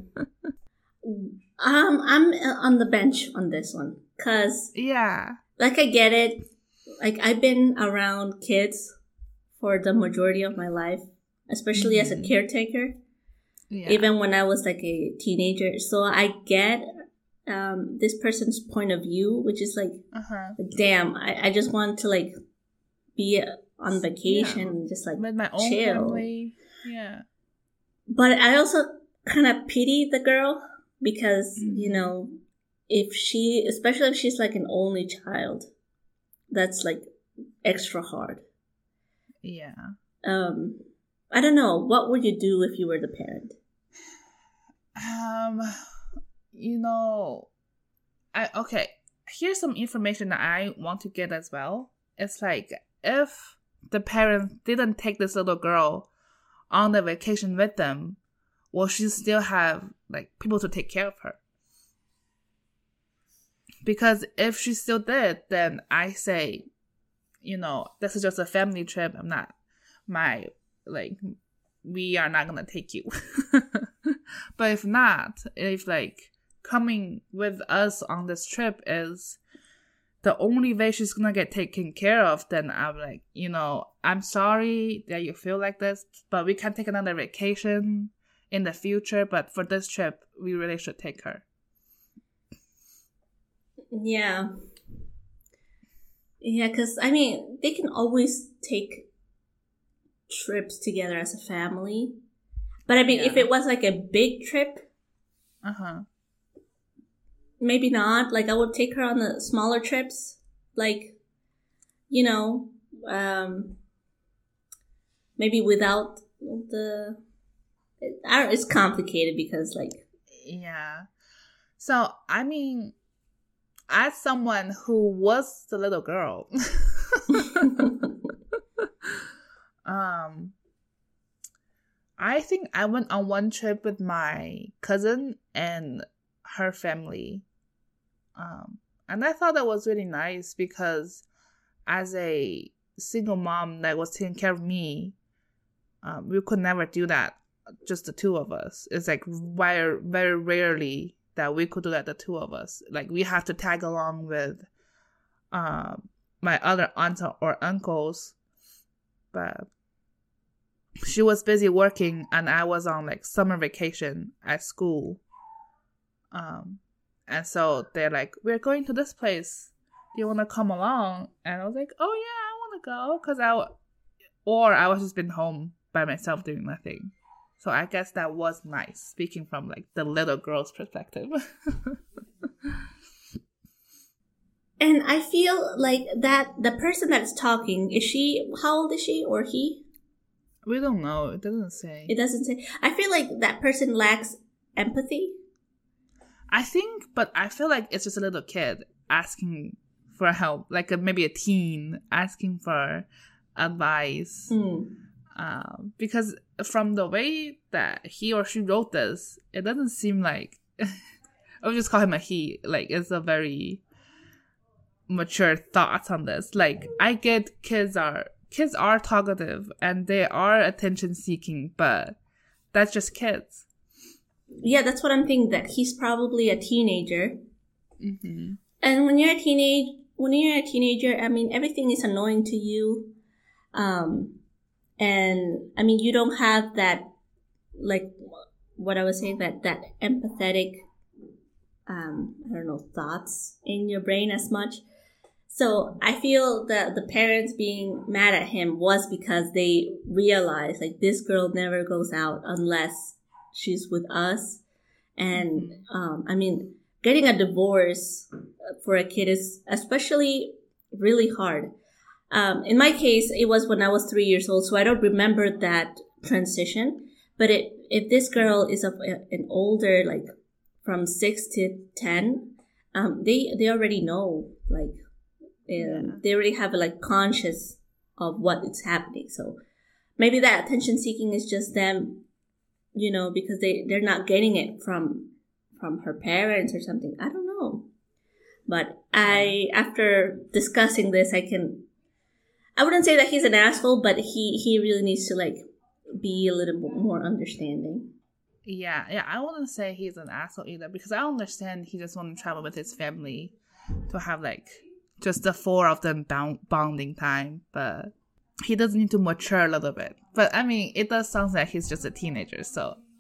I'm on the bench on this one. Cause yeah, like I get it. Like I've been around kids for the majority of my life, especially as a caretaker. Yeah. even when I was like a teenager. So I get this person's point of view, which is like, damn, I just want to like be on vacation and just like with my own chill. family. Yeah. But I also kind of pity the girl because, you know, especially if she's like an only child, that's like extra hard. Yeah. I don't know. What would you do if you were the parent? You know, here's some information that I want to get as well. It's like, if the parents didn't take this little girl on the vacation with them, will she still have like people to take care of her? Because if she still did, then I say, you know, this is just a family trip. We are not gonna take you. But if not, if like coming with us on this trip is the only way she's gonna get taken care of, then I'm like, you know, I'm sorry that you feel like this, but we can take another vacation in the future. But for this trip, we really should take her. Yeah. Yeah, because, I mean, they can always take trips together as a family. But, I mean, if it was, like, a big trip, maybe not. Like, I would take her on the smaller trips. Like, you know, maybe without the... it's complicated because, like... Yeah. So, I mean... as someone who was the little girl, I think I went on one trip with my cousin and her family. And I thought that was really nice because as a single mom that was taking care of me, we could never do that, just the two of us. It's like very, very rarely that we could do that, the two of us. Like, we have to tag along with my other aunts or uncles, but she was busy working and I was on like summer vacation at school, and so they're like, we're going to this place, do you want to come along? And I was like, oh yeah, I want to go, because I was just been home by myself doing nothing. So I guess that was nice, speaking from like the little girl's perspective. And I feel like that the person that's talking, how old is she or he? We don't know. It doesn't say. It doesn't say. I feel like that person lacks empathy. I feel like it's just a little kid asking for help, like maybe a teen asking for advice. Because from the way that he or she wrote this, it doesn't seem like... I would just call him a he. Like, it's a very mature thoughts on this. Like, I get kids are talkative and they are attention seeking, but that's just kids. Yeah, that's what I'm thinking, that he's probably a teenager. Mm-hmm. And when you're a teenager, I mean, everything is annoying to you. And I mean, you don't have that, like what I was saying, that empathetic, I don't know, thoughts in your brain as much. So I feel that the parents being mad at him was because they realized, like, this girl never goes out unless she's with us. And, I mean, getting a divorce for a kid is especially really hard. In my case, it was when I was 3 years old, so I don't remember that transition. But if this girl is an older, like from 6 to 10, they already know, like, they already have like conscious of what is happening. So maybe that attention seeking is just them, you know, because they're not getting it from her parents or something. I don't know. But after discussing this, I wouldn't say that he's an asshole, but he really needs to like be a little bit more understanding. Yeah, I wouldn't say he's an asshole either, because I understand he just wants to travel with his family to have like just the four of them bonding time, but he does need to mature a little bit. But I mean, it does sound like he's just a teenager, so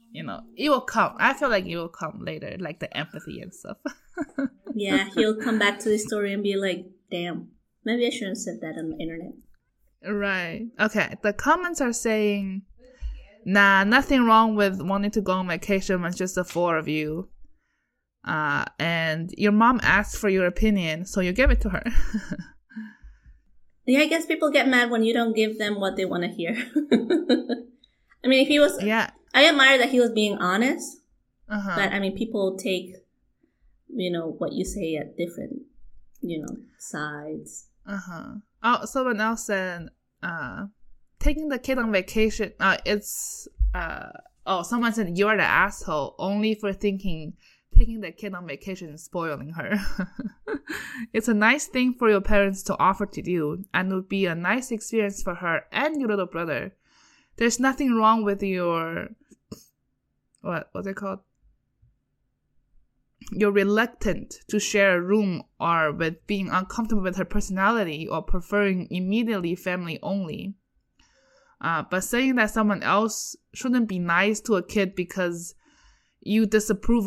it will come. I feel like it will come later, like the empathy and stuff. Yeah, he'll come back to the story and be like, damn, maybe I shouldn't have said that on the internet. Right. Okay, the comments are saying, nah, nothing wrong with wanting to go on vacation when it's just the four of you. And your mom asked for your opinion, so you gave it to her. Yeah, I guess people get mad when you don't give them what they want to hear. I mean, if he was... Yeah. I admire that he was being honest. Uh-huh. But, I mean, people take, what you say at different, sides. Uh-huh. Oh, someone else said, taking the kid on vacation, someone said, you're the asshole only for thinking taking the kid on vacation is spoiling her. It's a nice thing for your parents to offer to do, and would be a nice experience for her and your little brother. There's nothing wrong with your... what's it called? You're reluctant to share a room, or with being uncomfortable with her personality, or preferring immediately family only. But saying that someone else shouldn't be nice to a kid because you disapprove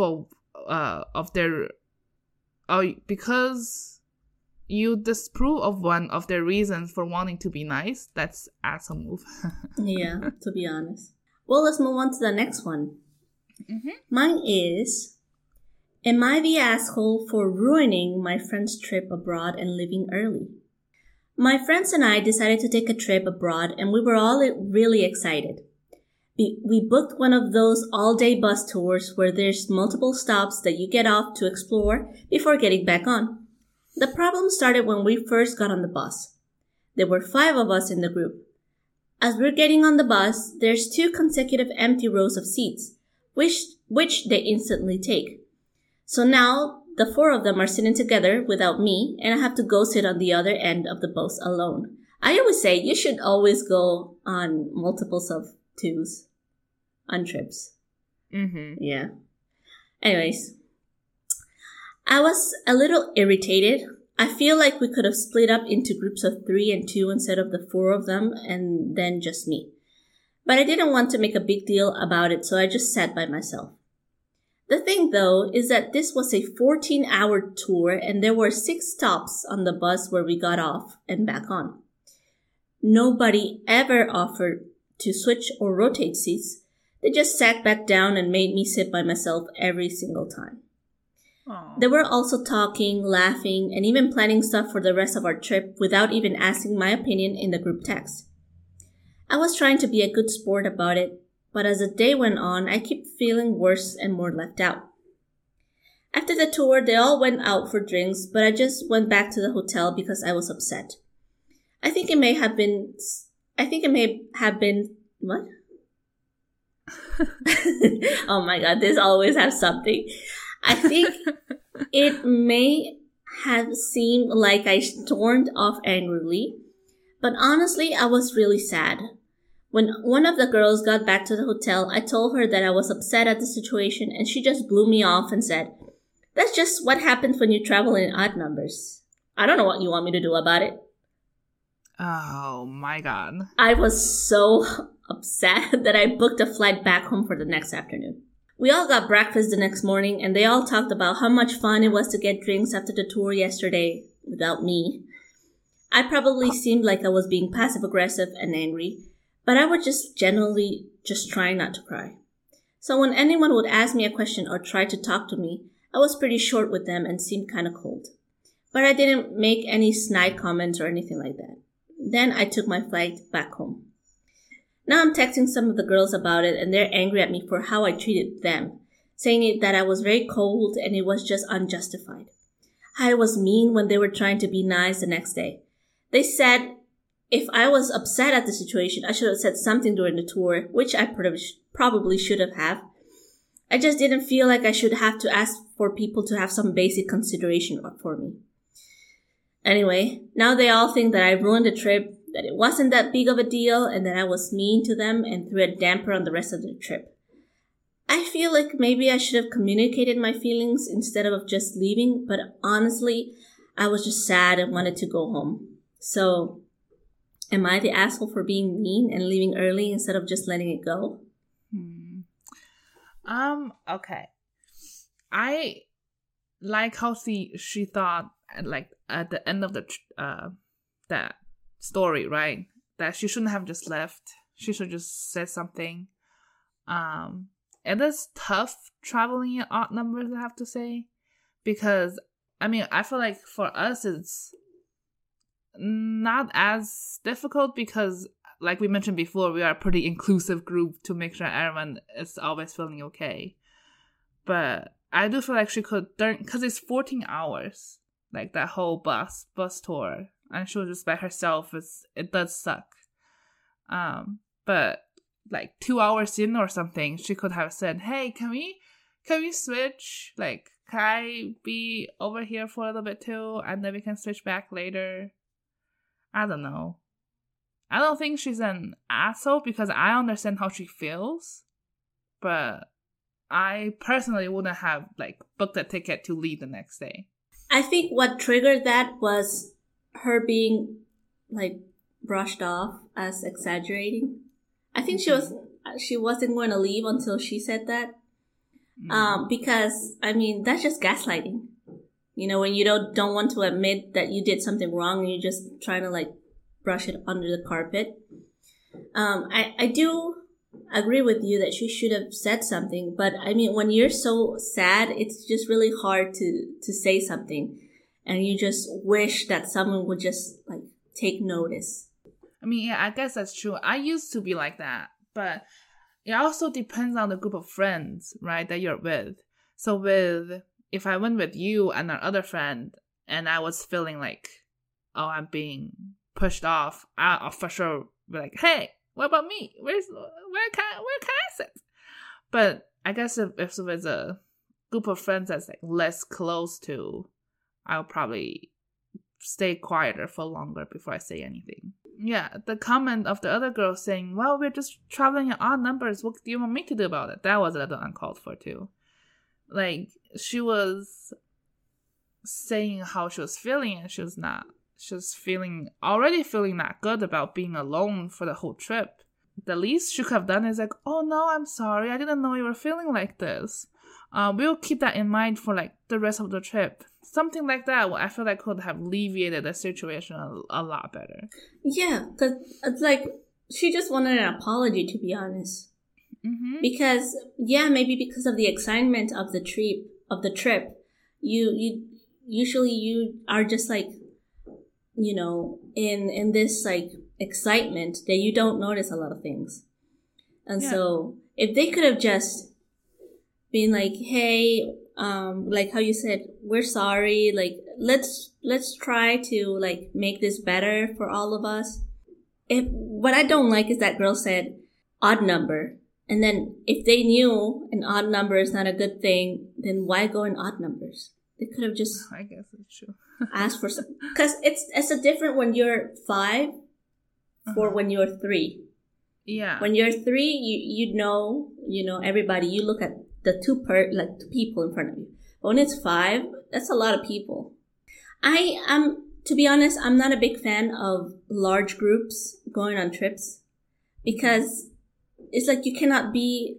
because you disapprove of one of their reasons for wanting to be nice, that's asshole move. Yeah, to be honest. Well, let's move on to the next one. Mm-hmm. Mine is, am I the asshole for ruining my friend's trip abroad and leaving early? My friends and I decided to take a trip abroad, and we were all really excited. We booked one of those all-day bus tours where there's multiple stops that you get off to explore before getting back on. The problem started when we first got on the bus. There were 5 of us in the group. As we're getting on the bus, there's 2 consecutive empty rows of seats, which they instantly take. So now the 4 of them are sitting together without me, and I have to go sit on the other end of the bus alone. I always say you should always go on multiples of 2s on trips. Mm-hmm. Yeah. Anyways, I was a little irritated. I feel like we could have split up into groups of 3 and 2 instead of the 4 of them and then just me. But I didn't want to make a big deal about it, so I just sat by myself. The thing, though, is that this was a 14-hour tour and there were 6 stops on the bus where we got off and back on. Nobody ever offered to switch or rotate seats. They just sat back down and made me sit by myself every single time. Aww. They were also talking, laughing, and even planning stuff for the rest of our trip without even asking my opinion in the group text. I was trying to be a good sport about it, but as the day went on, I kept feeling worse and more left out. After the tour, they all went out for drinks, but I just went back to the hotel because I was upset. I think it may have been what? Oh my god, this always has something. I think it may have seemed like I stormed off angrily, but honestly, I was really sad. When one of the girls got back to the hotel, I told her that I was upset at the situation, and she just blew me off and said, "That's just what happens when you travel in odd numbers. I don't know what you want me to do about it." Oh my god. I was so upset that I booked a flight back home for the next afternoon. We all got breakfast the next morning, and they all talked about how much fun it was to get drinks after the tour yesterday without me. I probably seemed like I was being passive-aggressive and angry, but I was just generally just trying not to cry. So when anyone would ask me a question or try to talk to me, I was pretty short with them and seemed kind of cold. But I didn't make any snide comments or anything like that. Then I took my flight back home. Now I'm texting some of the girls about it, and they're angry at me for how I treated them, saying that I was very cold and it was just unjustified. I was mean when they were trying to be nice the next day. They said if I was upset at the situation, I should have said something during the tour, which I probably should have. I just didn't feel like I should have to ask for people to have some basic consideration for me. Anyway, now they all think that I ruined the trip, that it wasn't that big of a deal, and that I was mean to them and threw a damper on the rest of the trip. I feel like maybe I should have communicated my feelings instead of just leaving, but honestly, I was just sad and wanted to go home. So, am I the asshole for being mean and leaving early instead of just letting it go? Okay. I like how she thought like at the end of the that story, right? That she shouldn't have just left. She should just said something. It is tough traveling in odd numbers, I have to say, because I mean I feel like for us it's not as difficult because, like we mentioned before, we are a pretty inclusive group to make sure everyone is always feeling okay. But I do feel like she could, because it's 14 hours, like that whole bus tour, and she was just by herself. It does suck. But like 2 hours in or something, she could have said, "Hey, can we switch? Like, can I be over here for a little bit too, and then we can switch back later?" I don't know. I don't think she's an asshole because I understand how she feels, but I personally wouldn't have like booked a ticket to leave the next day. I think what triggered that was her being like brushed off as exaggerating. I think she wasn't going to leave until she said that. Because I mean that's just gaslighting. You know, when you don't want to admit that you did something wrong and you're just trying to like brush it under the carpet. I do agree with you that she should have said something, but I mean when you're so sad, it's just really hard to say something, and you just wish that someone would just like take notice. I mean, yeah, I guess that's true. I used to be like that, but it also depends on the group of friends, right, that you're with. So if I went with you and our other friend, and I was feeling like, oh, I'm being pushed off, I'll for sure be like, hey, what about me? Where can I sit? But I guess if it's a group of friends that's like less close to, I'll probably stay quieter for longer before I say anything. Yeah, the comment of the other girl saying, well, we're just traveling in odd numbers, what do you want me to do about it? That was a little uncalled for too. Like, she was saying how she was feeling, and she was already feeling not good about being alone for the whole trip. The least she could have done is like, oh no, I'm sorry, I didn't know you were feeling like this. We'll keep that in mind for like the rest of the trip. Something like that, I feel like could have alleviated the situation a lot better. Yeah, because it's like she just wanted an apology, to be honest. Mm-hmm. Because maybe because of the excitement of the trip, you usually are just like, you know, in this like excitement that you don't notice a lot of things. And so if they could have just been like, hey, like how you said, we're sorry, like let's try to like make this better for all of us. What I don't like is that girl said odd number, and then if they knew an odd number is not a good thing, then why go in odd numbers? They could have just, I guess it's true, asked for some, because it's a different when you're 5 or when you're 3. Yeah, when you're 3, you know everybody. You look at the two people in front of you. But when it's 5, that's a lot of people. To be honest, I'm not a big fan of large groups going on trips, because it's like you cannot be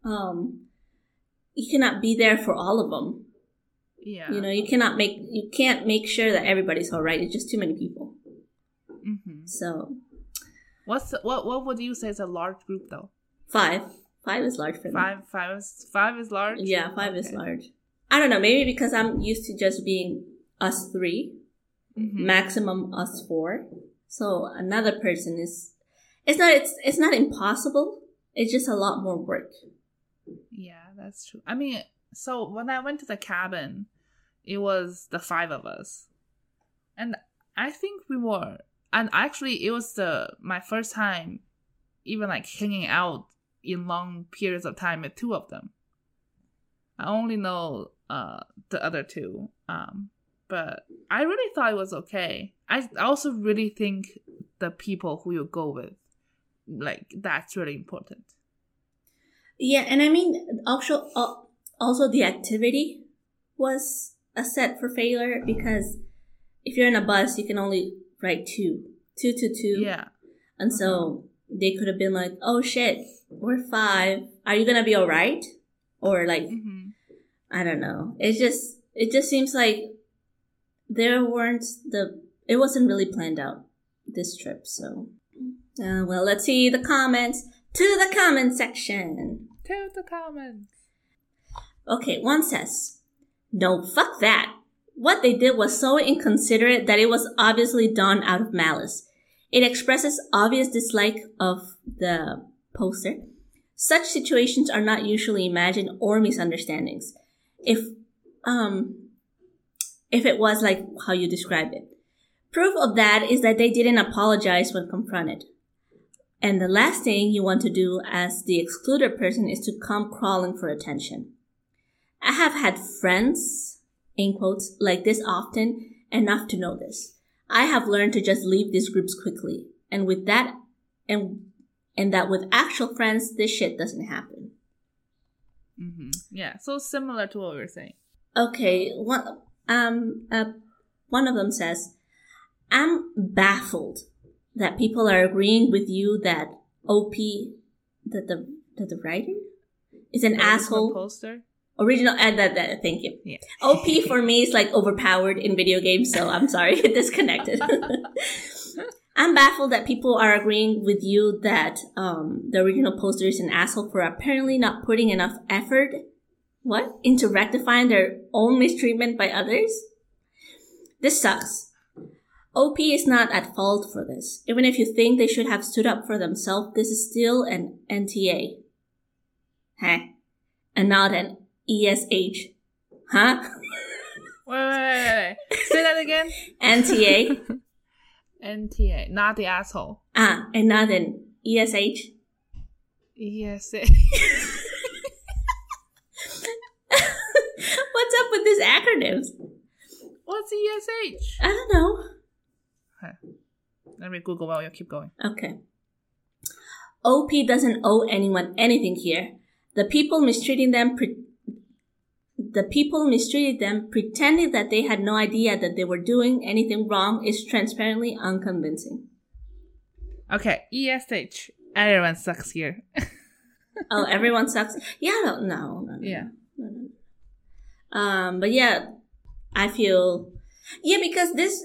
there for all of them. Yeah, you know, you can't make sure that everybody's all right. It's just too many people. Mm-hmm. So, what would you say is a large group though? 5 is large for me. 5 is large? Yeah, 5 is large. I don't know, maybe because I'm used to just being us 3, maximum us 4. So another person it's not impossible. It's just a lot more work. Yeah, that's true. I mean, so when I went to the cabin, it was the 5 of us. And I think and actually it was my first time even like hanging out in long periods of time with 2 of them. I only know the other 2, but I really thought it was okay. I also really think the people who you go with, like, that's really important. Yeah, and I mean also the activity was a set for failure, because if you're in a bus, you can only ride 2 to 2. Yeah, and so they could have been like, oh shit, we're 5. Are you gonna be all right? Or like, I don't know. It just seems like it wasn't really planned out, this trip. So, well, let's see the comments. To the comment section. To the comments. Okay, one says, no, fuck that. What they did was so inconsiderate that it was obviously done out of malice. It expresses obvious dislike of the poster. Such situations are not usually imagined or misunderstandings. If it was like how you described it. Proof of that is that they didn't apologize when confronted. And the last thing you want to do as the excluded person is to come crawling for attention. I have had friends, in quotes, like this often, enough to know this. I have learned to just leave these groups quickly. And with that, and that with actual friends, this shit doesn't happen. Yeah, so similar to what we were saying. Okay, one of them says, I'm baffled that people are agreeing with you that OP, that the writer is an asshole. Poster? Original, that, thank you. Yeah. OP for me is like overpowered in video games, so I'm sorry, disconnected. I'm baffled that people are agreeing with you that the original poster is an asshole for apparently not putting enough effort, into rectifying their own mistreatment by others. This sucks. OP is not at fault for this. Even if you think they should have stood up for themselves, this is still an NTA. Huh? And not an ESH. Huh? Wait. Say that again. NTA. NTA, not the asshole. And not an ESH. ESH. What's up with these acronyms? What's ESH? I don't know. Let me Google while you keep going. Okay. OP doesn't owe anyone anything here. The people mistreated them pretending that they had no idea that they were doing anything wrong is transparently unconvincing. Okay, ESH. Everyone sucks here. Oh, everyone sucks? Yeah, no. Yeah. But yeah, I feel... Yeah, because this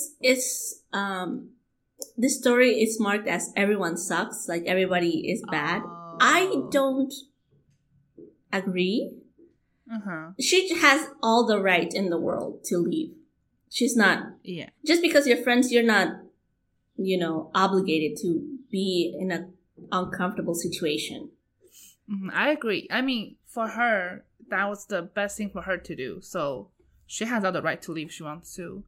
this story is marked as everyone sucks, like everybody is bad. Oh. I don't agree. She has all the right in the world to leave. She's not. Yeah. Just because you're friends, you're not, obligated to be in an uncomfortable situation. I agree. I mean, for her, that was the best thing for her to do. So she has all the right to leave if she wants to.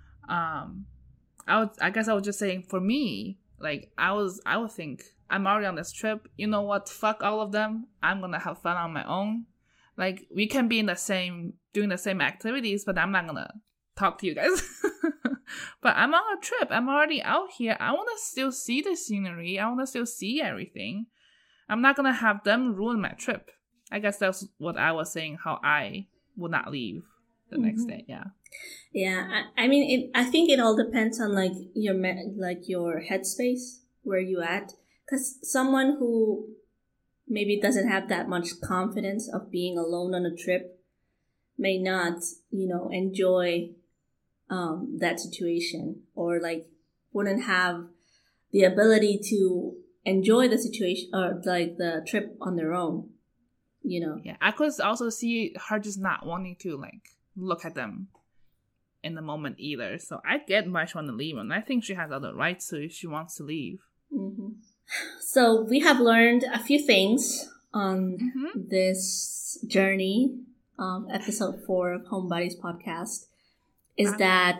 I guess I was just saying, for me, like, I would think, I'm already on this trip. You know what? Fuck all of them. I'm gonna have fun on my own. Like, we can be doing the same activities, but I'm not gonna talk to you guys. But I'm on a trip. I'm already out here. I want to still see the scenery. I want to still see everything. I'm not gonna have them ruin my trip. I guess that's what I was saying, how I would not leave the next day. Yeah. Yeah, I mean, I think it all depends on your headspace, where you at. Because someone who maybe doesn't have that much confidence of being alone on a trip may not, enjoy that situation, or wouldn't have the ability to enjoy the situation or the trip on their own. Yeah, I could also see her just not wanting to look at them in the moment either. So I get why she wants to leave, and I think she has other rights to if she wants to leave. So we have learned a few things on this journey of episode 4 of Homebodies podcast. Is that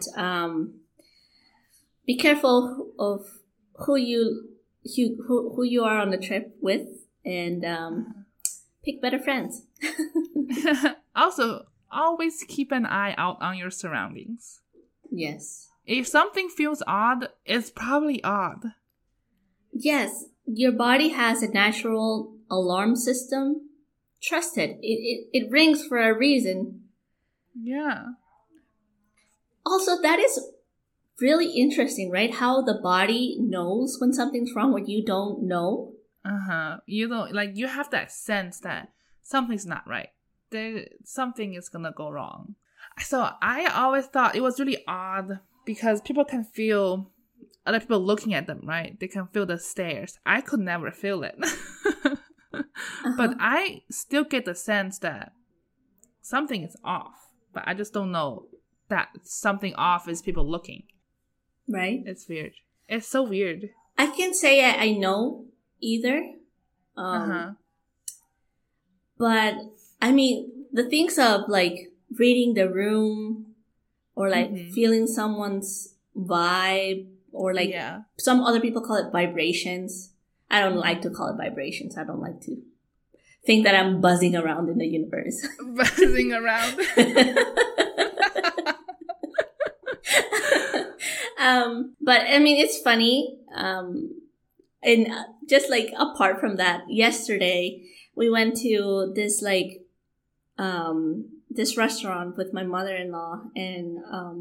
be careful of who you are on the trip with, and pick better friends. Also, always keep an eye out on your surroundings. Yes. If something feels odd, it's probably odd. Yes, your body has a natural alarm system. Trust it. It rings for a reason. Yeah. Also, that is really interesting, right? How the body knows when something's wrong when you don't know. You don't, you have that sense that something's not right. Something is gonna go wrong. So I always thought it was really odd because people can feel other people looking at them, right? They can feel the stares. I could never feel it. But I still get the sense that something is off. But I just don't know that something off is people looking. Right? It's weird. It's so weird. I can't say I know either. But, I mean, the things of, like, reading the room or, like, feeling someone's vibe or, like, some other people call it vibrations. I don't like to call it vibrations. I don't like to think that I'm buzzing around in the universe. Buzzing around. But, I mean, it's funny. And just, like, apart from that, yesterday, we went to this, like, this restaurant with my mother-in-law and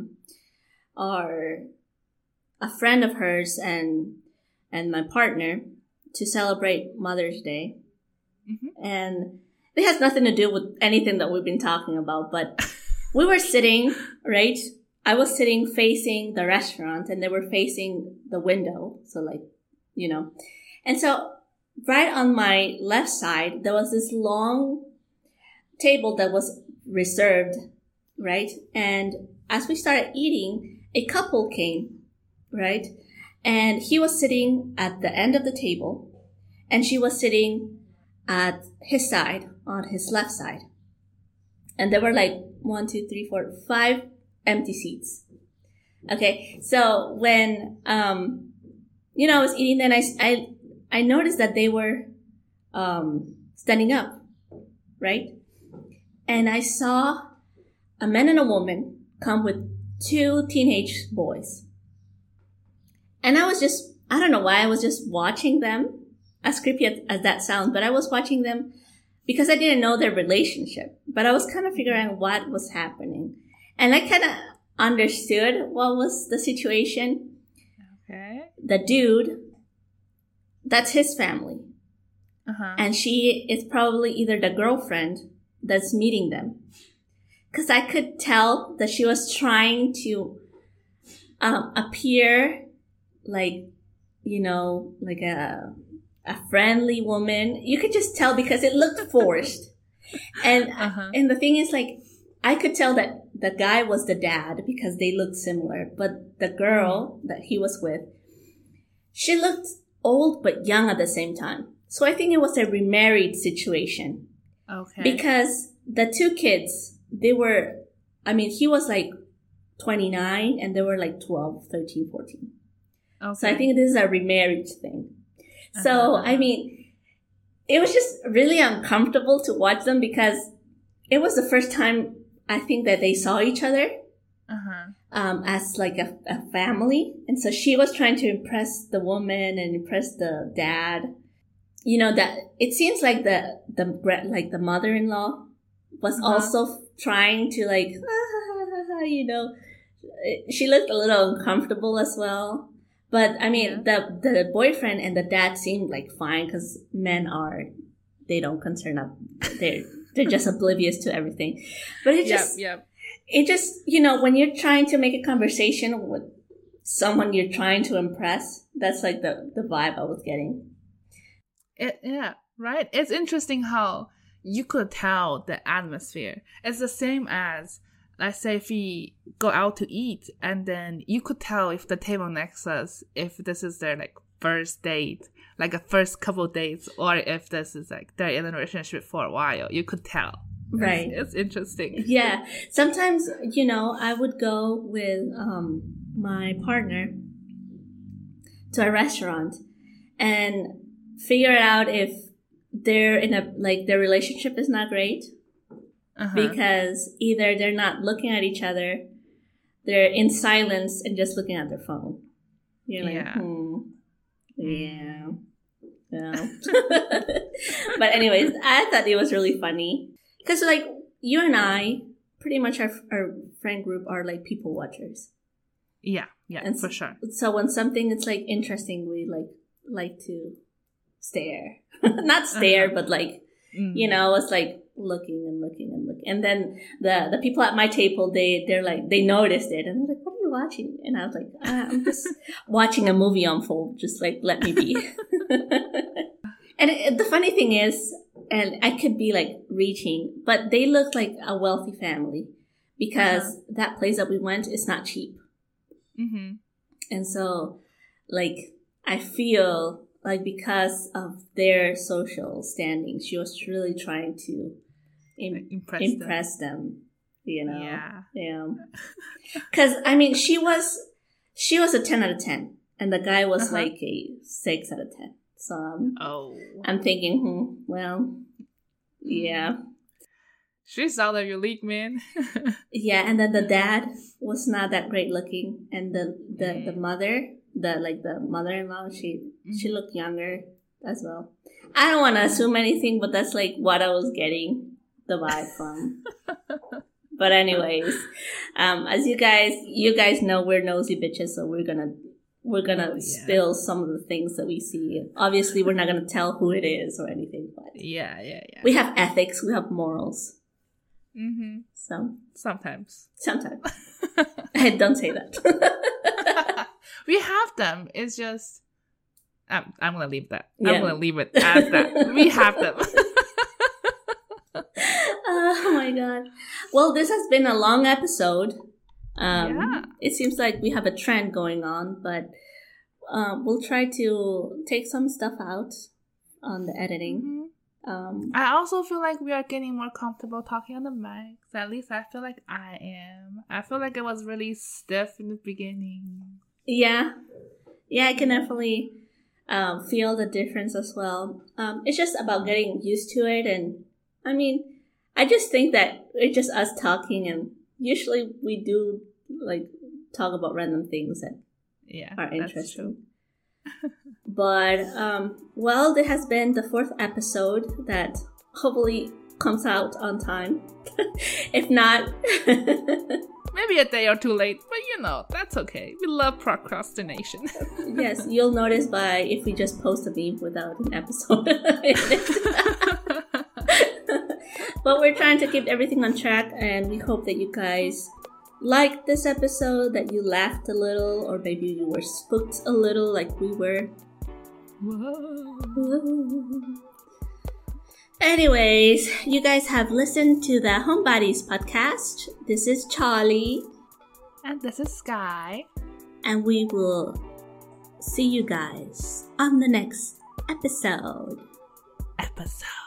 a friend of hers and my partner to celebrate Mother's Day. And it has nothing to do with anything that we've been talking about, but we were sitting, right? I was sitting facing the restaurant and they were facing the window. So, like, you know. And so right on my left side, there was this long table that was reserved, right? And as we started eating, a couple came, right? And he was sitting at the end of the table and she was sitting at his side, on his left side. And there were like 1, 2, 3, 4, 5 empty seats. Okay. So when, you know, I was eating, then I noticed that they were, standing up, right? And I saw a man and a woman come with 2 teenage boys. And I was just, I don't know why, I was just watching them, as creepy as that sounds, but I was watching them because I didn't know their relationship. But I was kind of figuring out what was happening. And I kind of understood what was the situation. Okay. The dude, that's his family. And she is probably either the girlfriend that's meeting them. Because I could tell that she was trying to appear like, you know, like a friendly woman. You could just tell because it looked forced. And and the thing is, like, I could tell that the guy was the dad because they looked similar. But the girl that he was with, she looked old but young at the same time. So I think it was a remarried situation. Okay. Because the 2 kids, they were, I mean, he was like 29 and they were like 12, 13, 14. Okay. So I think this is a remarriage thing. So, I mean, it was just really uncomfortable to watch them because it was the first time I think that they saw each other as like a family. And so she was trying to impress the woman and impress the dad. You know, that it seems like the mother-in-law was also trying to, like, you know, she looked a little uncomfortable as well. But I mean, the boyfriend and the dad seemed like fine because men they don't concern up. They're just oblivious to everything. But it just, you know, when you're trying to make a conversation with someone you're trying to impress, that's like the vibe I was getting. Right. It's interesting how you could tell the atmosphere. It's the same as, let's say, if we go out to eat and then you could tell if the table next to us, if this is their like first date, like a first couple dates, or if this is like they're in a relationship for a while. You could tell. Right. It's interesting. Yeah. Sometimes, you know, I would go with my partner to a restaurant and figure out if they're in a, like, their relationship is not great. Because either they're not looking at each other, they're in silence and just looking at their phone. You're like, yeah. But anyways, I thought it was really funny. Because, like, you and I, pretty much our friend group are, like, people watchers. Yeah, and for sure. So when something is, like, interesting, we, like to stare. Not stare, but, like, You know, I was like looking and looking and looking. And then the people at my table, they're like, they noticed it. And they're like, what are you watching? And I was like, I'm just watching a movie unfold. Just like, let me be. And the funny thing is, and I could be like reaching, but they look like a wealthy family because that place that we went is not cheap. Mm-hmm. And so, like, I feel like because of their social standing, she was really trying to impress them, you know? Yeah. Because, I mean, she was a 10 out of 10, and the guy was like a 6 out of 10. So I'm thinking, well, yeah. She's out of your league, man. Yeah, and then the dad was not that great looking, and the mother, the mother-in-law, she looked younger as well. I don't want to assume anything, but that's like what I was getting the vibe from. But anyways, as you guys know, we're nosy bitches, so we're gonna spill some of the things that we see. Obviously, we're not gonna tell who it is or anything, but yeah. We have ethics, we have morals. Mm-hmm. So sometimes. Don't say that. We have them. It's just I'm gonna leave that. Yeah. I'm gonna leave it as that. We have them. Oh my god. Well, this has been a long episode. It seems like we have a trend going on, but we'll try to take some stuff out on the editing. Mm-hmm. I also feel like we are getting more comfortable talking on the mics. At least I feel like I am. I feel like it was really stiff in the beginning. Yeah, I can definitely feel the difference as well. It's just about getting used to it, and I mean, I just think that it's just us talking, and usually we do like talk about random things that are interesting. But well, there has been the 4th episode that hopefully comes out on time. If not, maybe a day or two late, but you know, that's okay. We love procrastination. Yes, you'll notice by if we just post a meme without an episode in it. But we're trying to keep everything on track, and we hope that you guys liked this episode, that you laughed a little, or maybe you were spooked a little like we were. Whoa. Anyways, you guys have listened to the Homebodies podcast. This is Charlie. And this is Sky. And we will see you guys on the next episode.